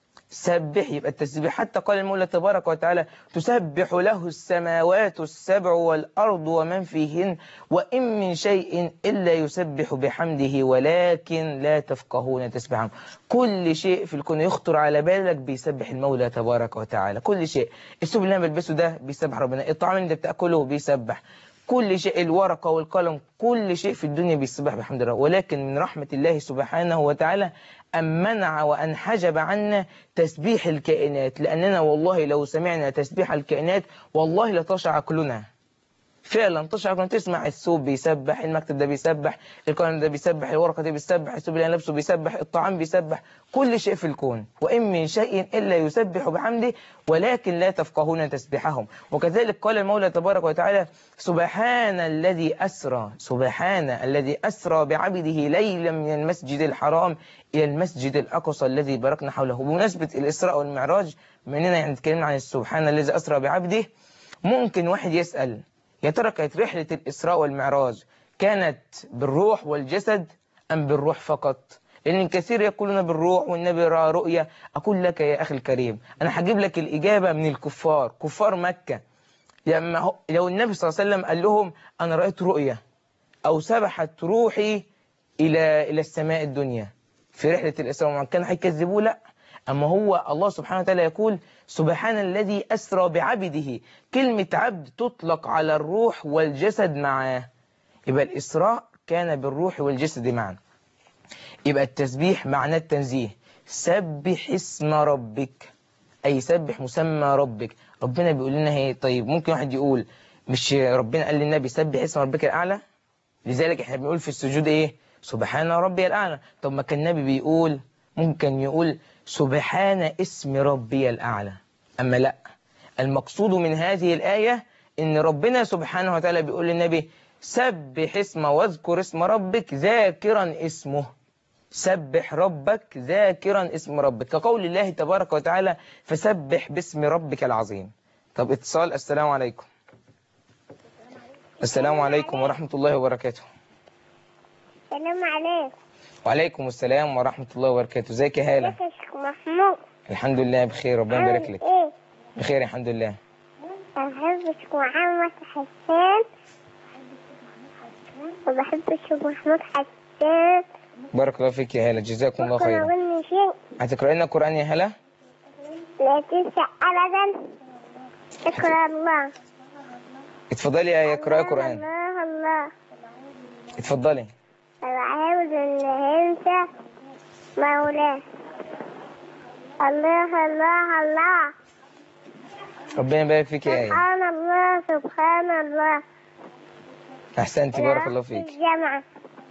سبح، يبقى التسبيح. حتى قال المولى تبارك وتعالى تسبح له السماوات السبع والأرض ومن فيهن وإن من شيء إلا يسبح بحمده ولكن لا تفقهون تسبحهم. كل شيء في الكون يخطر على بالك بيسبح المولى تبارك وتعالى، كل شيء. الثوب اللي انا بلبسه ده بيسبح ربنا، الطعام اللي انت بتاكله بيسبح، كل شيء، الورقة والقلم، كل شيء في الدنيا بيسبح بحمد الله. ولكن من رحمة الله سبحانه وتعالى أن منع وأن حجب عنا تسبيح الكائنات، لأننا والله لو سمعنا تسبيح الكائنات والله لتشع عقلنا، فعلا تشع عقلنا. تسمع الثوب بيسبح، المكتب ده بيسبح، القلم ده بيسبح، الورقة دي بيسبح، الثوب اللي أنا لابسه بيسبح، الطعام بيسبح، كل شيء في الكون. وإن من شيء إلا يسبح بحمده ولكن لا تفقهون تسبيحهم. وكذلك قال المولى تبارك وتعالى سبحان الذي أسرى، سبحان الذي أسرى بعبده ليلا من المسجد الحرام إلى المسجد الأقصى الذي باركنا حوله. بمناسبة الإسراء والمعراج، مننا يعني نتكلم عن سبحان الذي أسرى بعبده، ممكن واحد يسأل يا ترى كانت رحلة الإسراء والمعراج كانت بالروح والجسد أم بالروح فقط؟ لأن الكثير يقولون بالروح والنبي رأى رؤيا. أقول لك يا أخي الكريم، أنا هجيب لك الإجابة من الكفار، كفار مكة. لما لو النبي صلى الله عليه وسلم قال لهم أنا رأيت رؤيا أو سبحت روحي إلى إلى السماء الدنيا في رحلة الإسراء والمعراج، كان هيكذبوه؟ لا. أما هو الله سبحانه وتعالى يقول سبحان الذي أسرى بعبده. كلمة عبد تطلق على الروح والجسد معاه، يبقى الإسراء كان بالروح والجسد معا. يبقى التسبيح معناه التنزيه. سبح اسم ربك أي سبح مسمى ربك. ربنا بيقول لنا هي. طيب ممكن واحد يقول مش ربنا قال للنبي سبح اسم ربك الأعلى؟ لذلك احنا بنقول في السجود ايه؟ سبحان ربي الأعلى. طب ما كان النبي بيقول، ممكن يقول سبحان اسم ربي الأعلى. أما لا، المقصود من هذه الآية إن ربنا سبحانه وتعالى بيقول للنبي سبح اسم واذكر اسم ربك ذاكرا اسمه. سبح ربك ذاكرا اسم ربك، كقول الله تبارك وتعالى فسبح باسم ربك العظيم. طب اتصال. السلام عليكم. السلام عليكم ورحمة الله وبركاته. السلام عليكم. وعليكم السلام ورحمة الله وبركاته. ازيك يا هالة؟ ازيك يا شيخ محمود؟ الحمد لله بخير، ربنا يبارك لك. ايه؟ بخير الحمد لله. بحب الشيخ محمد حسان وبحب الشيخ محمود حسان. بارك الله فيك يا هالة، جزاكم الله خيرا. ممكن أقول شيء؟ هتقرأ لنا القرآن يا هالة؟ لا تنسى أبدا اقرأ الله. اتفضلي يا اقرأي قرآن. الله الله. اتفضلي. العبد اللي ينسى مولاه. الله الله الله. ربنا يبارك فيك يا آية. سبحان الله سبحان الله. أحسنتي، بارك الله فيك. الجامعة.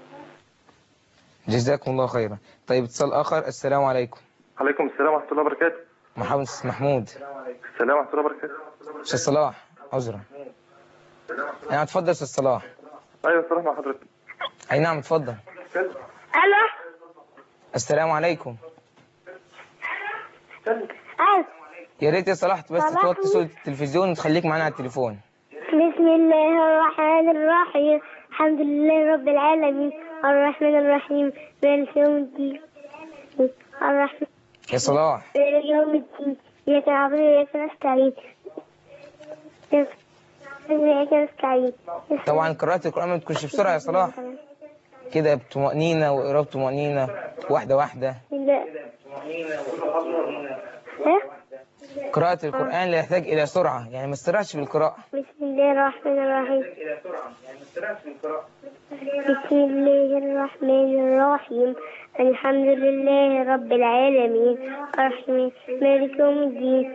جزاكم الله خيرا. طيب اتصال آخر. السلام عليكم. عليكم السلام ورحمة الله وبركاته. محمد محمود. السلام ورحمة الله وبركاته. أستاذ صلاح عذرا. أنا اتفضل أستاذ صلاح. أيوة صلاح مع حضرتك. أي نعم اتفضل. ألو. السلام عليكم. يا ريت يا صلاح بس توطي صوت التلفزيون وتخليك معانا على التليفون. بسم الله الرحمن الرحيم، الحمد لله رب العالمين، الرحمن الرحيم، مالك يوم الدين، الرحمن يا صلاح مالك يوم الدين، إياك نعبد وإياك نستعين، إياك نستعين. طبعا قراءة القرآن ما تكونش بسرعة يا صلاح، كده بطمأنينة وقراءة طمأنينة واحدة واحدة. لا. قراءة القرآن لا يحتاج إلى سرعة، يعني ما تسرعش بالقراءة. بسم الله الرحمن الرحيم. بسم الله الرحمن الرحيم، الحمد لله رب العالمين، الرحمن مالك يوم الدين،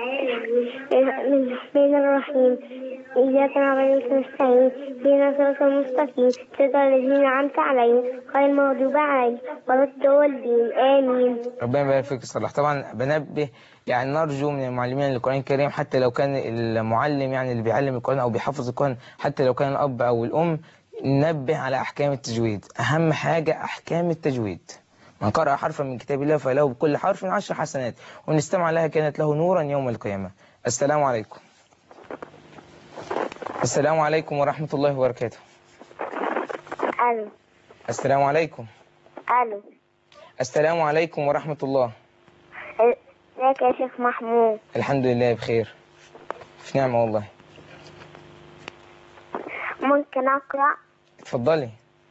الرحمن الرحيم، إياك نعبد وإياك نستعين، اهدنا الصراط المستقيم، صراط الذين أنعمت عليهم غير المغضوب عليهم ولا الضالين، آمين. ربنا يبارك فيك يا صلاح. طبعا بنبه يعني نرجو من المعلمين للقرآن الكريم، حتى لو كان المعلم يعني اللي بيعلم القرآن أو بيحفظ القرآن، حتى لو كان الأب أو الأم، ننبه على أحكام التجويد. أهم حاجة أحكام التجويد. من قرأ حرفا من كتاب الله فله بكل حرف عشر حسنات، ومن استمع لها كانت له نورا يوم القيامة. السلام عليكم. السلام عليكم ورحمة الله وبركاته. ألو. السلام عليكم. ألو. السلام عليكم ورحمة الله. ازيك يا شيخ محمود؟ الحمد لله بخير، في نعمة والله. ممكن أقرأ؟ اتفضلي.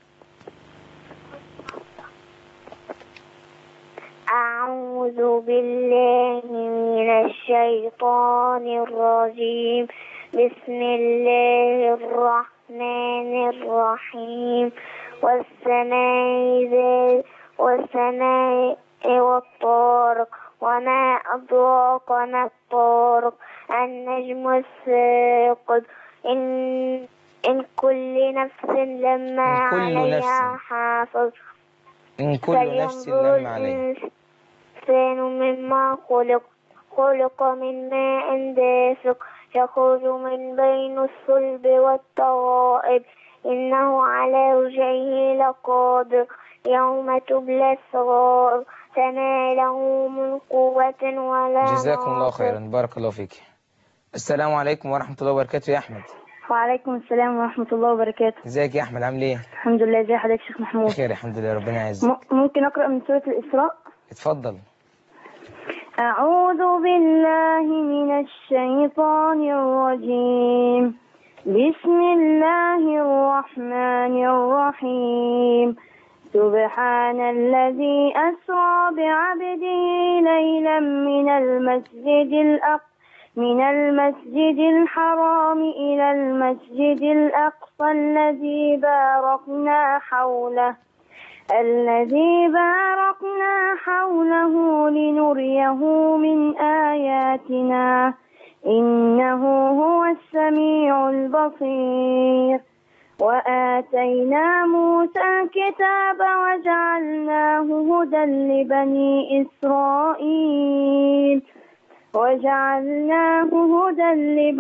أعوذ بالله من الشيطان الرجيم، بسم الله الرحمن الرحيم، والسماء ذات والسماء والطارق، وما أدراك ما الطارق، النجم الثاقب، إن إن كل نفس لما عليها حافظ، إن كل نفس لما عليها. الإنسان مما خلق خلق من ماء دافق، يخرج من بين الصلب والترائب، إنه على وجهه لقادر، يوم تبلى السرائر، فما له من قوة ولا جزاكم الله خيرا، بارك الله فيك. السلام عليكم ورحمة الله وبركاته يا أحمد. وعليكم السلام ورحمة الله وبركاته. ازيك يا أحمد، عامل ايه؟ الحمد لله. ازي حضرتك شيخ محمود؟ بخير الحمد لله، ربنا يعزك. ممكن أقرأ من سورة الإسراء؟ اتفضل. أعوذ بالله من الشيطان الرجيم، بسم الله الرحمن الرحيم، سبحان الذي أسرى بعبده ليلا من المسجد الأقصى من المسجد الحرام إلى المسجد الأقصى الذي باركنا حوله الذي باركنا حوله لنريه من آياتنا إنه هو السميع البصير. وآتينا موسى الكتاب وجعلناه هدى لبني إسرائيل وجعلناه هدى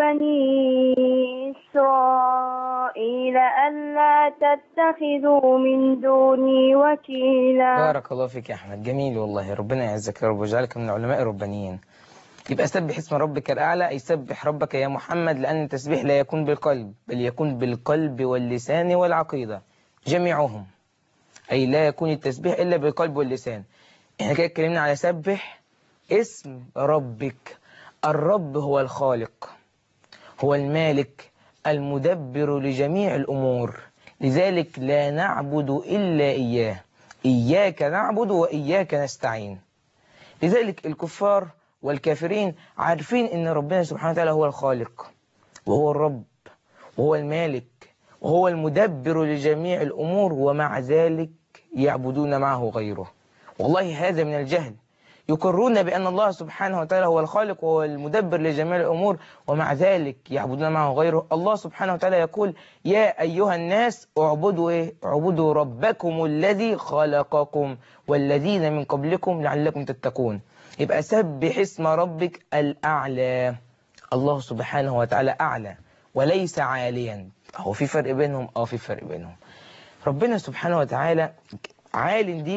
لبني إسرائيل ألا تتخذوا من دوني وكيلا. بارك الله فيك يا أحمد، جميل والله، ربنا يعزك يا رب ويجعلك من العلماء الربانيين. يبقى سبح اسم ربك الأعلى، أي سبح ربك يا محمد، لأن التسبيح لا يكون بالقلب بل يكون بالقلب واللسان والعقيدة جميعهم، أي لا يكون التسبيح إلا بالقلب واللسان. احنا كده اتكلمنا على سبح اسم ربك. الرب هو الخالق، هو المالك المدبر لجميع الأمور، لذلك لا نعبد إلا إياه، إياك نعبد وإياك نستعين. لذلك الكفار والكافرين عارفين إن ربنا سبحانه وتعالى هو الخالق وهو الرب وهو المالك وهو المدبر لجميع الأمور، ومع ذلك يعبدون معه غيره. والله هذا من الجهل، يقرون بأن الله سبحانه وتعالى هو الخالق وهو المدبر لجميع الأمور، ومع ذلك يعبدون معه غيره. الله سبحانه وتعالى يقول يا أيها الناس اعبدوا إيه؟ اعبدوا ربكم الذي خلقكم والذين من قبلكم لعلكم تتقون. يبقى سبح اسم ربك الأعلى. الله سبحانه وتعالى أعلى وليس عاليا. هو في فرق بينهم؟ اه في فرق بينهم. ربنا سبحانه وتعالى عال دي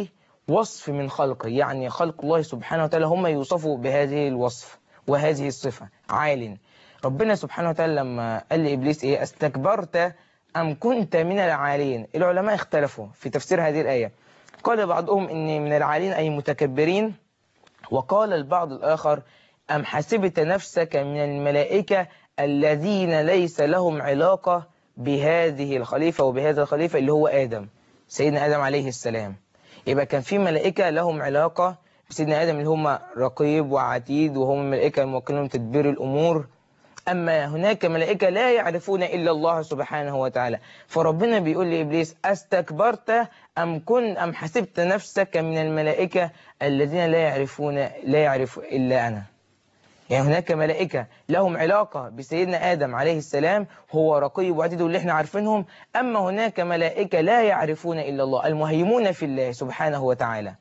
وصف من خلقه، يعني خلق الله سبحانه وتعالى هم يوصفوا بهذه الوصف وهذه الصفة، عال. ربنا سبحانه وتعالى لما قال لإبليس إيه؟ أستكبرت أم كنت من العالين؟ العلماء اختلفوا في تفسير هذه الآية. قال بعضهم إن من العالين أي متكبرين، وقال البعض الآخر أم حسبت نفسك من الملائكة الذين ليس لهم علاقة بهذه الخليفة وبهذا الخليفة اللي هو آدم، سيدنا آدم عليه السلام. يبقى كان في ملائكة لهم علاقة بسيدنا آدم اللي هم رقيب وعتيد، وهم الملائكة الموكلون تدبير الأمور. أما هناك ملائكة لا يعرفون إلا الله سبحانه وتعالى. فربنا بيقول لإبليس أستكبرت أم كن أم حسبت نفسك من الملائكة الذين لا يعرفون لا يعرف إلا أنا. يعني هناك ملائكة لهم علاقة بسيدنا آدم عليه السلام، هو رقيب وعتيد واللي احنا عارفينهم. أما هناك ملائكة لا يعرفون إلا الله، المهيمون في الله سبحانه وتعالى.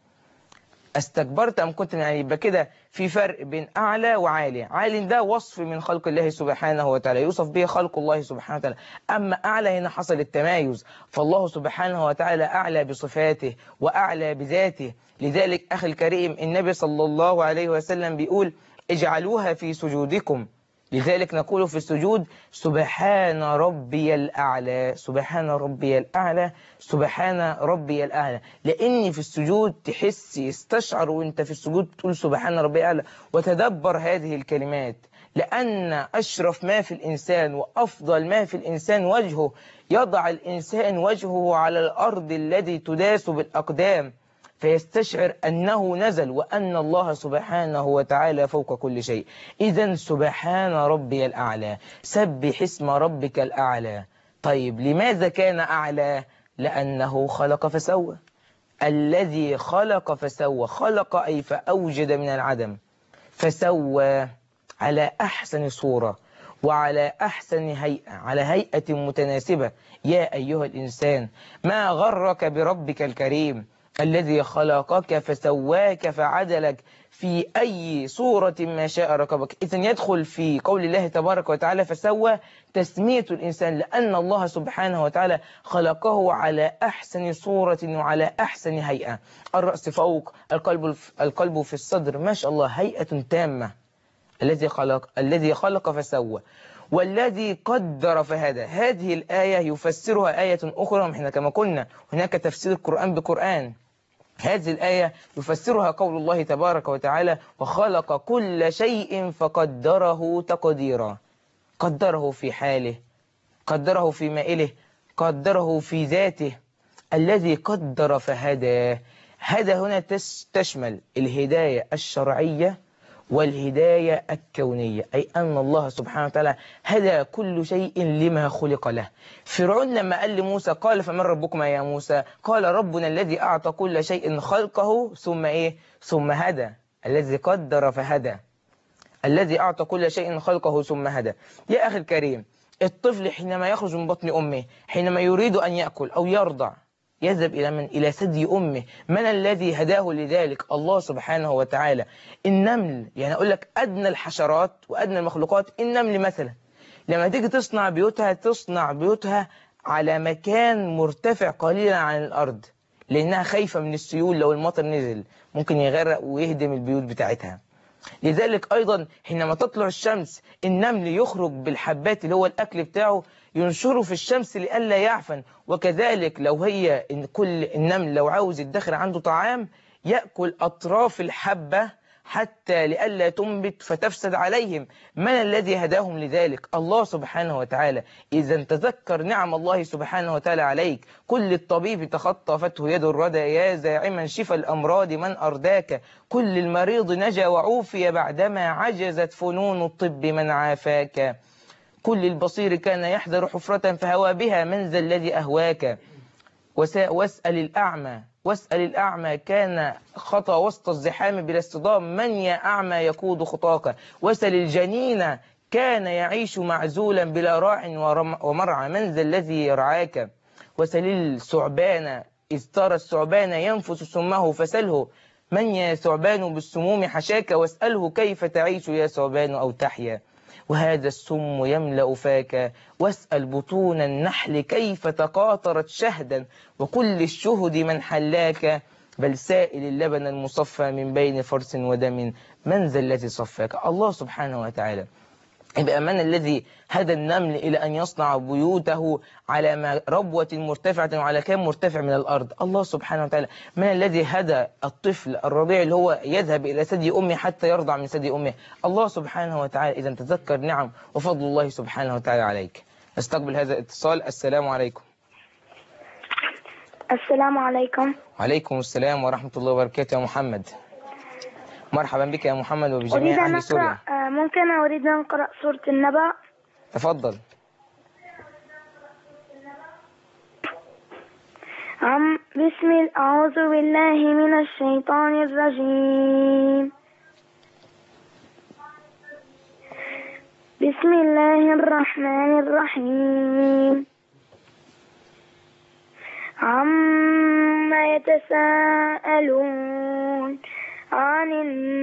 استكبرت أم كنت من يعني يبقى كده في فرق بين أعلى وعالي. عالي ده وصف من خلق الله سبحانه وتعالى، يوصف به خلق الله سبحانه وتعالى. أما أعلى هنا حصل التمايز، فالله سبحانه وتعالى أعلى بصفاته وأعلى بذاته. لذلك أخي الكريم النبي صلى الله عليه وسلم بيقول اجعلوها في سجودكم. لذلك نقول في السجود سبحان ربي الأعلى، سبحان ربي الأعلى، سبحان ربي الأعلى. لأن في السجود تحس يستشعر وانت في السجود تقول سبحان ربي الأعلى وتدبر هذه الكلمات، لأن أشرف ما في الإنسان وأفضل ما في الإنسان وجهه. يضع الإنسان وجهه على الأرض الذي تداس بالأقدام فيستشعر أنه نزل وأن الله سبحانه وتعالى فوق كل شيء. إذن سبحان ربي الأعلى، سبح اسم ربك الأعلى. طيب لماذا كان أعلى؟ لأنه خلق فسوى. الذي خلق فسوى، خلق أي فأوجد من العدم، فسوى على أحسن صورة وعلى أحسن هيئة، على هيئة متناسبة. يا أيها الإنسان ما غرك بربك الكريم الذي خلقك فسواك فعدلك في أي صورة ما شاء ركبك. إذن يدخل في قول الله تبارك وتعالى فسوى تسمية الإنسان، لأن الله سبحانه وتعالى خلقه على أحسن صورة وعلى أحسن هيئة. الرأس فوق، القلب القلب في الصدر، ما شاء الله هيئة تامة. الذي خلق الذي خلق فسوى والذي قدر فهدى. هذه الآية يفسرها آية أخرى، احنا كما قلنا هناك تفسير القرآن بقرآن. هذه الآية يفسرها قول الله تبارك وتعالى وخلق كل شيء فقدره تقديرا. قدره في حاله، قدره في مائله، قدره في ذاته. الذي قدر فهدى. هدى هنا تشمل الهداية الشرعية والهداية الكونية، أي أن الله سبحانه وتعالى هدى كل شيء لما خلق له. فرعون لما قال لموسى قال فمن ربكما يا موسى؟ قال ربنا الذي أعطى كل شيء خلقه ثم إيه؟ ثم هدى. الذي قدر فهدى، الذي أعطى كل شيء خلقه ثم هدى. يا أخي الكريم الطفل حينما يخرج من بطن أمه حينما يريد أن يأكل أو يرضع يذهب إلى من؟ إلى ثدي أمه. من الذي هداه لذلك؟ الله سبحانه وتعالى. النمل، يعني أقول لك أدنى الحشرات وأدنى المخلوقات، النمل مثلا لما تيجي تصنع بيوتها تصنع بيوتها على مكان مرتفع قليلا عن الأرض، لأنها خايفة من السيول، لو المطر نزل ممكن يغرق ويهدم البيوت بتاعتها. لذلك أيضا حينما تطلع الشمس النمل يخرج بالحبات اللي هو الأكل بتاعه ينشره في الشمس لئلا يعفن. وكذلك لو هي إن كل النمل لو عاوز يدخر عنده طعام يأكل أطراف الحبة حتى لئلا تنبت فتفسد عليهم. من الذي هداهم لذلك؟ الله سبحانه وتعالى. إذا تذكر نعم الله سبحانه وتعالى عليك. كل الطبيب تخطفته يد الردى يا زاعما شفى الأمراض من أرداك. كل المريض نجا وعوفي بعدما عجزت فنون الطب من عافاك. كل البصير كان يحذر حفرة فهوى بها من ذا الذي أهواك. واسأل الأعمى واسأل الأعمى كان خطى وسط الزحام بلا اصطدام من يا أعمى يقود خطاك. واسأل الجنين كان يعيش معزولا بلا راع ومرعى من ذا الذي يرعاك. واسأل الثعبان إذ ترى الثعبان ينفس سمه فسله من يا ثعبان بالسموم حشاك. واسأله كيف تعيش يا ثعبان أو تحيا وهذا السم يملأ فاك. واسأل بطون النحل كيف تقاطرت شهدا وكل الشهد من حلاك. بل سائل اللبن المصفى من بين فرس ودم، من ذا الذي صفاك؟ الله سبحانه وتعالى. يبقى من الذي هدى النمل إلى أن يصنع بيوته على ربوة مرتفعة وعلى كام مرتفع من الأرض؟ الله سبحانه وتعالى. من الذي هدى الطفل الرضيع اللي هو يذهب إلى ثدي أمه حتى يرضع من ثدي أمه؟ الله سبحانه وتعالى. إذا تذكر نعم وفضل الله سبحانه وتعالى عليك. نستقبل هذا الاتصال. السلام عليكم. السلام عليكم. وعليكم السلام ورحمة الله وبركاته. يا محمد، مرحبا بك يا محمد وبجميع أهل سوريا. ممكن أريد أن أقرأ سورة النبأ؟ تفضل. عم بسم أعوذ بالله من الشيطان الرجيم. بسم الله الرحمن الرحيم. عما يتساءلون عن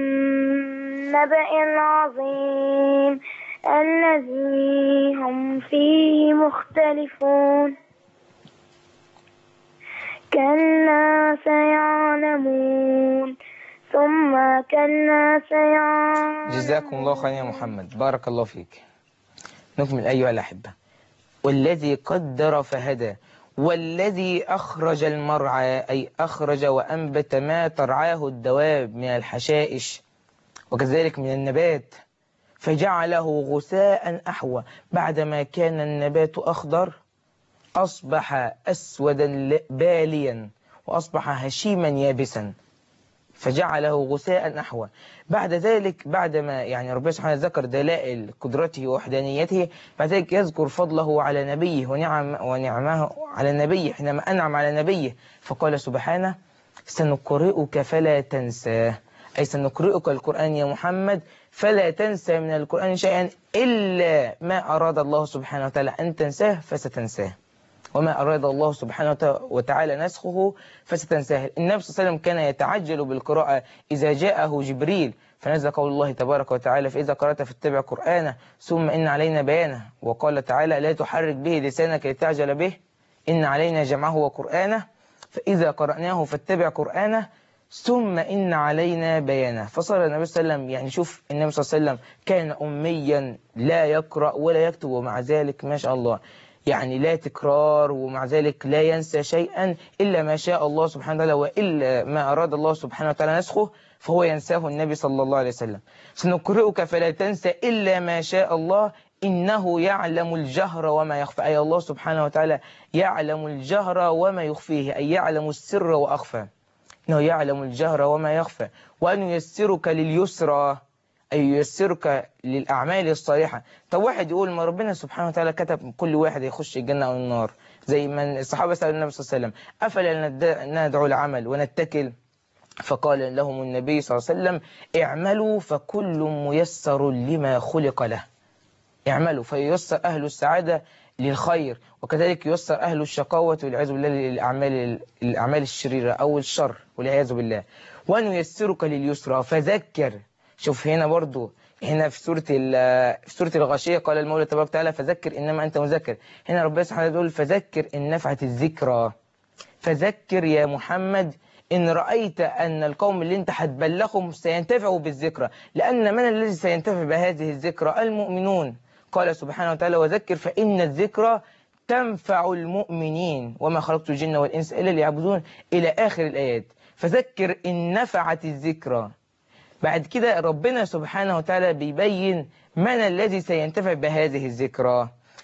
النبأ العظيم الذي هم فيه مختلفون. كلا سيعلمون ثم كلا سيعلمون. جزاكم الله خيرا يا محمد، بارك الله فيك. نكمل أيها الأحبة. والذي قدر فهدى والذي أخرج المرعى، أي أخرج وأنبت ما ترعاه الدواب من الحشائش وكذلك من النبات، فجعله غثاء أحوى. بعدما كان النبات أخضر أصبح أسودا باليا وأصبح هشيما يابسا، فجعله غثاء أحوى. بعد ذلك بعدما يعني ربنا سبحانه ذكر دلائل قدرته ووحدانيته، بعد ذلك يذكر فضله على نبيه ونعم ونعمه على نبيه حينما أنعم على نبيه، فقال سبحانه سنقرئك فلا تنسى، أي سنقرئك القرآن يا محمد فلا تنسى من القرآن شيئا إلا ما أراد الله سبحانه وتعالى أن تنساه فستنساه، وما أراد الله سبحانه وتعالى نسخه فستنساه. النبي صلى الله عليه وسلم كان يتعجل بالقراءة إذا جاءه جبريل، فنزل قول الله تبارك وتعالى فإذا قرأت فاتبع قرآنه ثم إن علينا بيانه، وقال تعالى لا تحرك به لسانك لتعجل به إن علينا جمعه وقرآنه، فإذا قرأناه فاتبع قرآنه ثم إن علينا بيانه. فصار النبي صلى الله عليه وسلم يعني شوف النبي صلى الله عليه وسلم كان أميا لا يقرأ ولا يكتب، ومع ذلك ما شاء الله يعني لا تكرار، ومع ذلك لا ينسى شيئا إلا ما شاء الله سبحانه وتعالى، وإلا ما أراد الله سبحانه وتعالى نسخه فهو ينساه النبي صلى الله عليه وسلم. سنقرئك فلا تنسى إلا ما شاء الله إنه يعلم الجهر وما يخفى، أي الله سبحانه وتعالى يعلم الجهر وما يخفيه، أي يعلم السر وأخفى، إنه يعلم الجهر وما يخفى، وأن ييسرك لليسرى أي ييسرك للأعمال الصالحة. طب واحد يقول ما ربنا سبحانه وتعالى كتب كل واحد يخش الجنة أو النار، زي من الصحابة سألوا النبي صلى الله عليه وسلم أفلا ندعو العمل ونتكل؟ فقال لهم النبي صلى الله عليه وسلم اعملوا فكل ميسر لما خلق له. اعملوا فييسر أهل السعادة للخير، وكذلك ييسر أهل الشقاوة والعياذ بالله للأعمال الأعمال الشريرة أو الشر والعياذ بالله. وأن ييسرك لليسرى فذكر. شوف هنا برضو هنا في سورة في سورة الغاشية قال المولى تبارك وتعالى فذكر إنما أنت مذكر، هنا ربنا سبحانه يقول فذكر إن نفعت الذكرى. فذكر يا محمد إن رأيت أن القوم اللي أنت هتبلغهم سينتفعوا بالذكرى، لأن من الذي سينتفع بهذه الذكرى؟ المؤمنون. قال سبحانه وتعالى وذكر فإن الذكرى تنفع المؤمنين وما خلقت الجن والإنس إلا ليعبدون إلى آخر الآيات. فذكر إن نفعت الذكرى. بعد كده ربنا سبحانه وتعالى بيبين من الذي سينتفع بهذه الذكرى.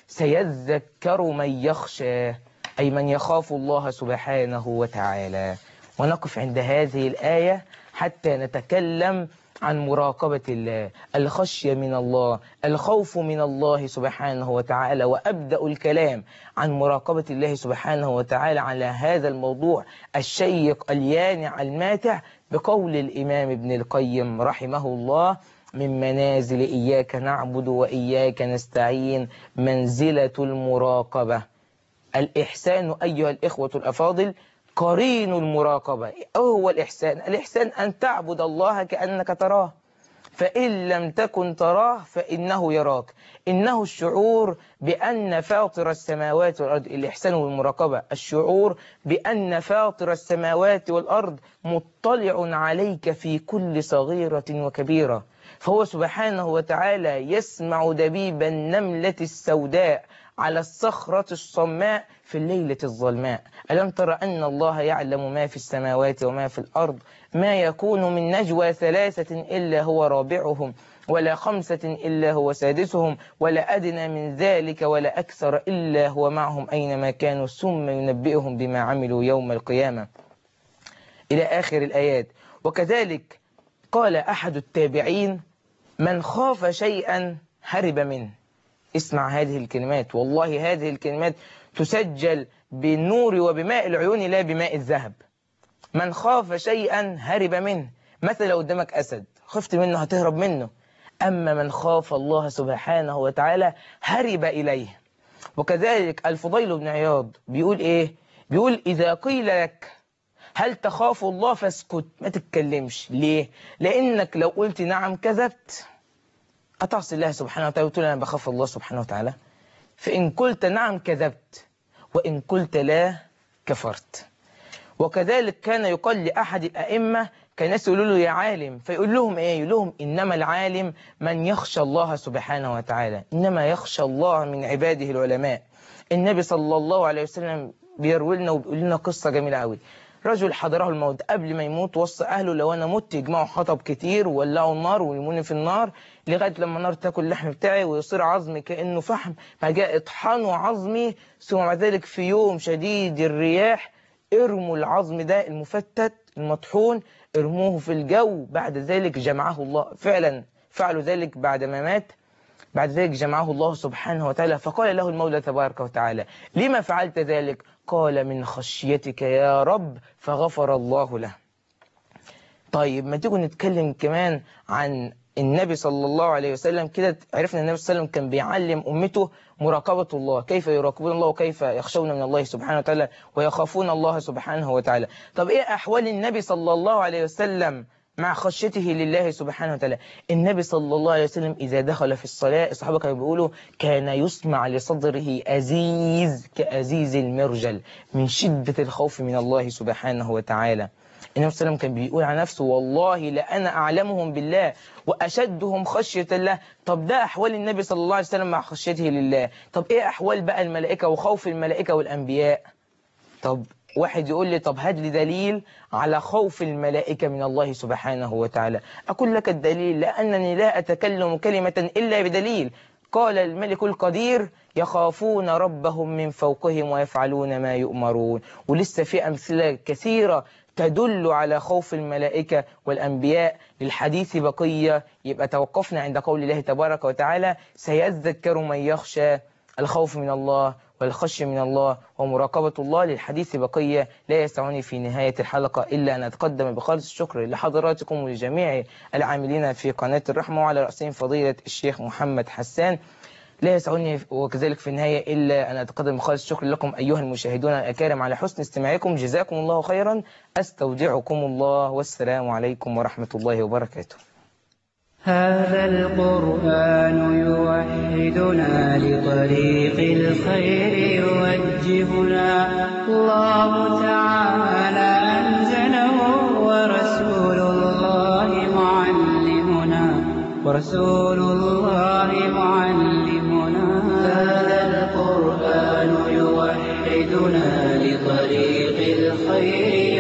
سيذكر من يخشى، أي من يخاف الله سبحانه وتعالى. ونقف عند هذه الآية حتى نتكلم عن مراقبة الله، الخشية من الله، الخوف من الله سبحانه وتعالى. وأبدأ الكلام عن مراقبة الله سبحانه وتعالى على هذا الموضوع الشيق اليانع الماتع بقول الإمام ابن القيم رحمه الله من منازل إياك نعبد وإياك نستعين منزلة المراقبة. الإحسان أيها الإخوة الأفاضل قرين المراقبة. أو هو الإحسان؟ الإحسان أن تعبد الله كأنك تراه، فإن لم تكن تراه فإنه يراك. إنه الشعور بأن فاطر السماوات والأرض، الإحسان والمراقبة، الشعور بأن فاطر السماوات والأرض مطلع عليك في كل صغيرة وكبيرة. فهو سبحانه وتعالى يسمع دبيب النملة السوداء على الصخرة الصماء في الليلة الظلماء. ألم تر أن الله يعلم ما في السماوات وما في الأرض؟ ما يكون من نجوى ثلاثة إلا هو رابعهم، ولا خمسة إلا هو سادسهم، ولا أدنى من ذلك ولا أكثر إلا هو معهم أينما كانوا، ثم ينبئهم بما عملوا يوم القيامة، إلى آخر الآيات. وكذلك قال أحد التابعين: من خاف شيئا هرب منه. اسمع هذه الكلمات، والله هذه الكلمات تسجل بالنور وبماء العيون لا بماء الذهب. من خاف شيئا هرب منه. مثلا لو قدامك أسد خفت منه هتهرب منه، أما من خاف الله سبحانه وتعالى هرب إليه. وكذلك الفضيل بن عياض بيقول إيه؟ بيقول: إذا قيل لك هل تخاف الله فاسكت، ما تتكلمش. ليه؟ لأنك لو قلت نعم كذبت، أتعصي الله سبحانه وتعالى وتقول أنا بخاف الله سبحانه وتعالى. فإن قلت نعم كذبت، وإن قلت لا كفرت. وكذلك كان يقال لأحد الأئمة، كان الناس يقولوا له يا عالم، فيقول لهم إيه؟ يقول لهم: إنما العالم من يخشى الله سبحانه وتعالى، إنما يخشى الله من عباده العلماء. النبي صلى الله عليه وسلم بيروي لنا وبيقول لنا قصة جميلة قوي. رجل حضره الموت، قبل ما يموت وصى أهله: لو أنا مت يجمعوا حطب كتير وولعوا النار ويرموني في النار لغاية لما النار تاكل اللحم بتاعي ويصير عظمي كأنه فحم، فجاء اطحنوا عظمي، ثم بعد ذلك في يوم شديد الرياح ارموا العظم ده المفتت المطحون، ارموه في الجو. بعد ذلك جمعه الله، فعلا فعلوا ذلك بعد ما مات. بعد ذلك جمعه الله سبحانه وتعالى، فقال له المولى تبارك وتعالى: لما فعلت ذلك؟ قال: من خشيتك يا رب، فغفر الله له. طيب ما تيجوا نتكلم كمان عن النبي صلى الله عليه وسلم. كده عرفنا النبي صلى الله عليه وسلم كان بيعلم أمته مراقبة الله، كيف يراقبون الله وكيف يخشون من الله سبحانه وتعالى ويخافون الله سبحانه وتعالى. طب إيه أحوال النبي صلى الله عليه وسلم مع خشيته لله سبحانه وتعالى؟ النبي صلى الله عليه وسلم إذا دخل في الصلاة، الصحابة كانوا بيقولوا: كان يسمع لصدره أزيز كأزيز المرجل من شدة الخوف من الله سبحانه وتعالى. النبي صلى الله عليه وسلم كان بيقول على نفسه: والله لأنا أعلمهم بالله وأشدهم خشية الله. طب ده أحوال النبي صلى الله عليه وسلم مع خشيته لله. طب إيه أحوال بقى الملائكة وخوف الملائكة والأنبياء؟ طب واحد يقول لي: طب هات لي دليل على خوف الملائكة من الله سبحانه وتعالى. أقول لك الدليل: لأنني لا أتكلم كلمة إلا بدليل. قال الملك القدير: يخافون ربهم من فوقهم ويفعلون ما يؤمرون. ولسه في أمثلة كثيرة تدل على خوف الملائكة والأنبياء. للحديث بقية، يبقى توقفنا عند قول الله تبارك وتعالى: سيذكر من يخشى. الخوف من الله والخشية من الله ومراقبة الله. للحديث بقية. لا يسعني في نهاية الحلقة إلا أن أتقدم بخالص الشكر لحضراتكم ولجميع العاملين في قناة الرحمة، وعلى رأسهم فضيلة الشيخ محمد حسان. لا يسعني وكذلك في النهاية إلا أن أتقدم بخالص الشكر لكم أيها المشاهدون الأكارم على حسن استماعكم. جزاكم الله خيرا. أستودعكم الله، والسلام عليكم ورحمة الله وبركاته. هذا القرآن يوحدنا لطريق الخير يوجهنا. الله تعالى أنزله ورسول الله معلمنا، ورسول الله معلمنا. هذا القرآن يوحدنا لطريق الخير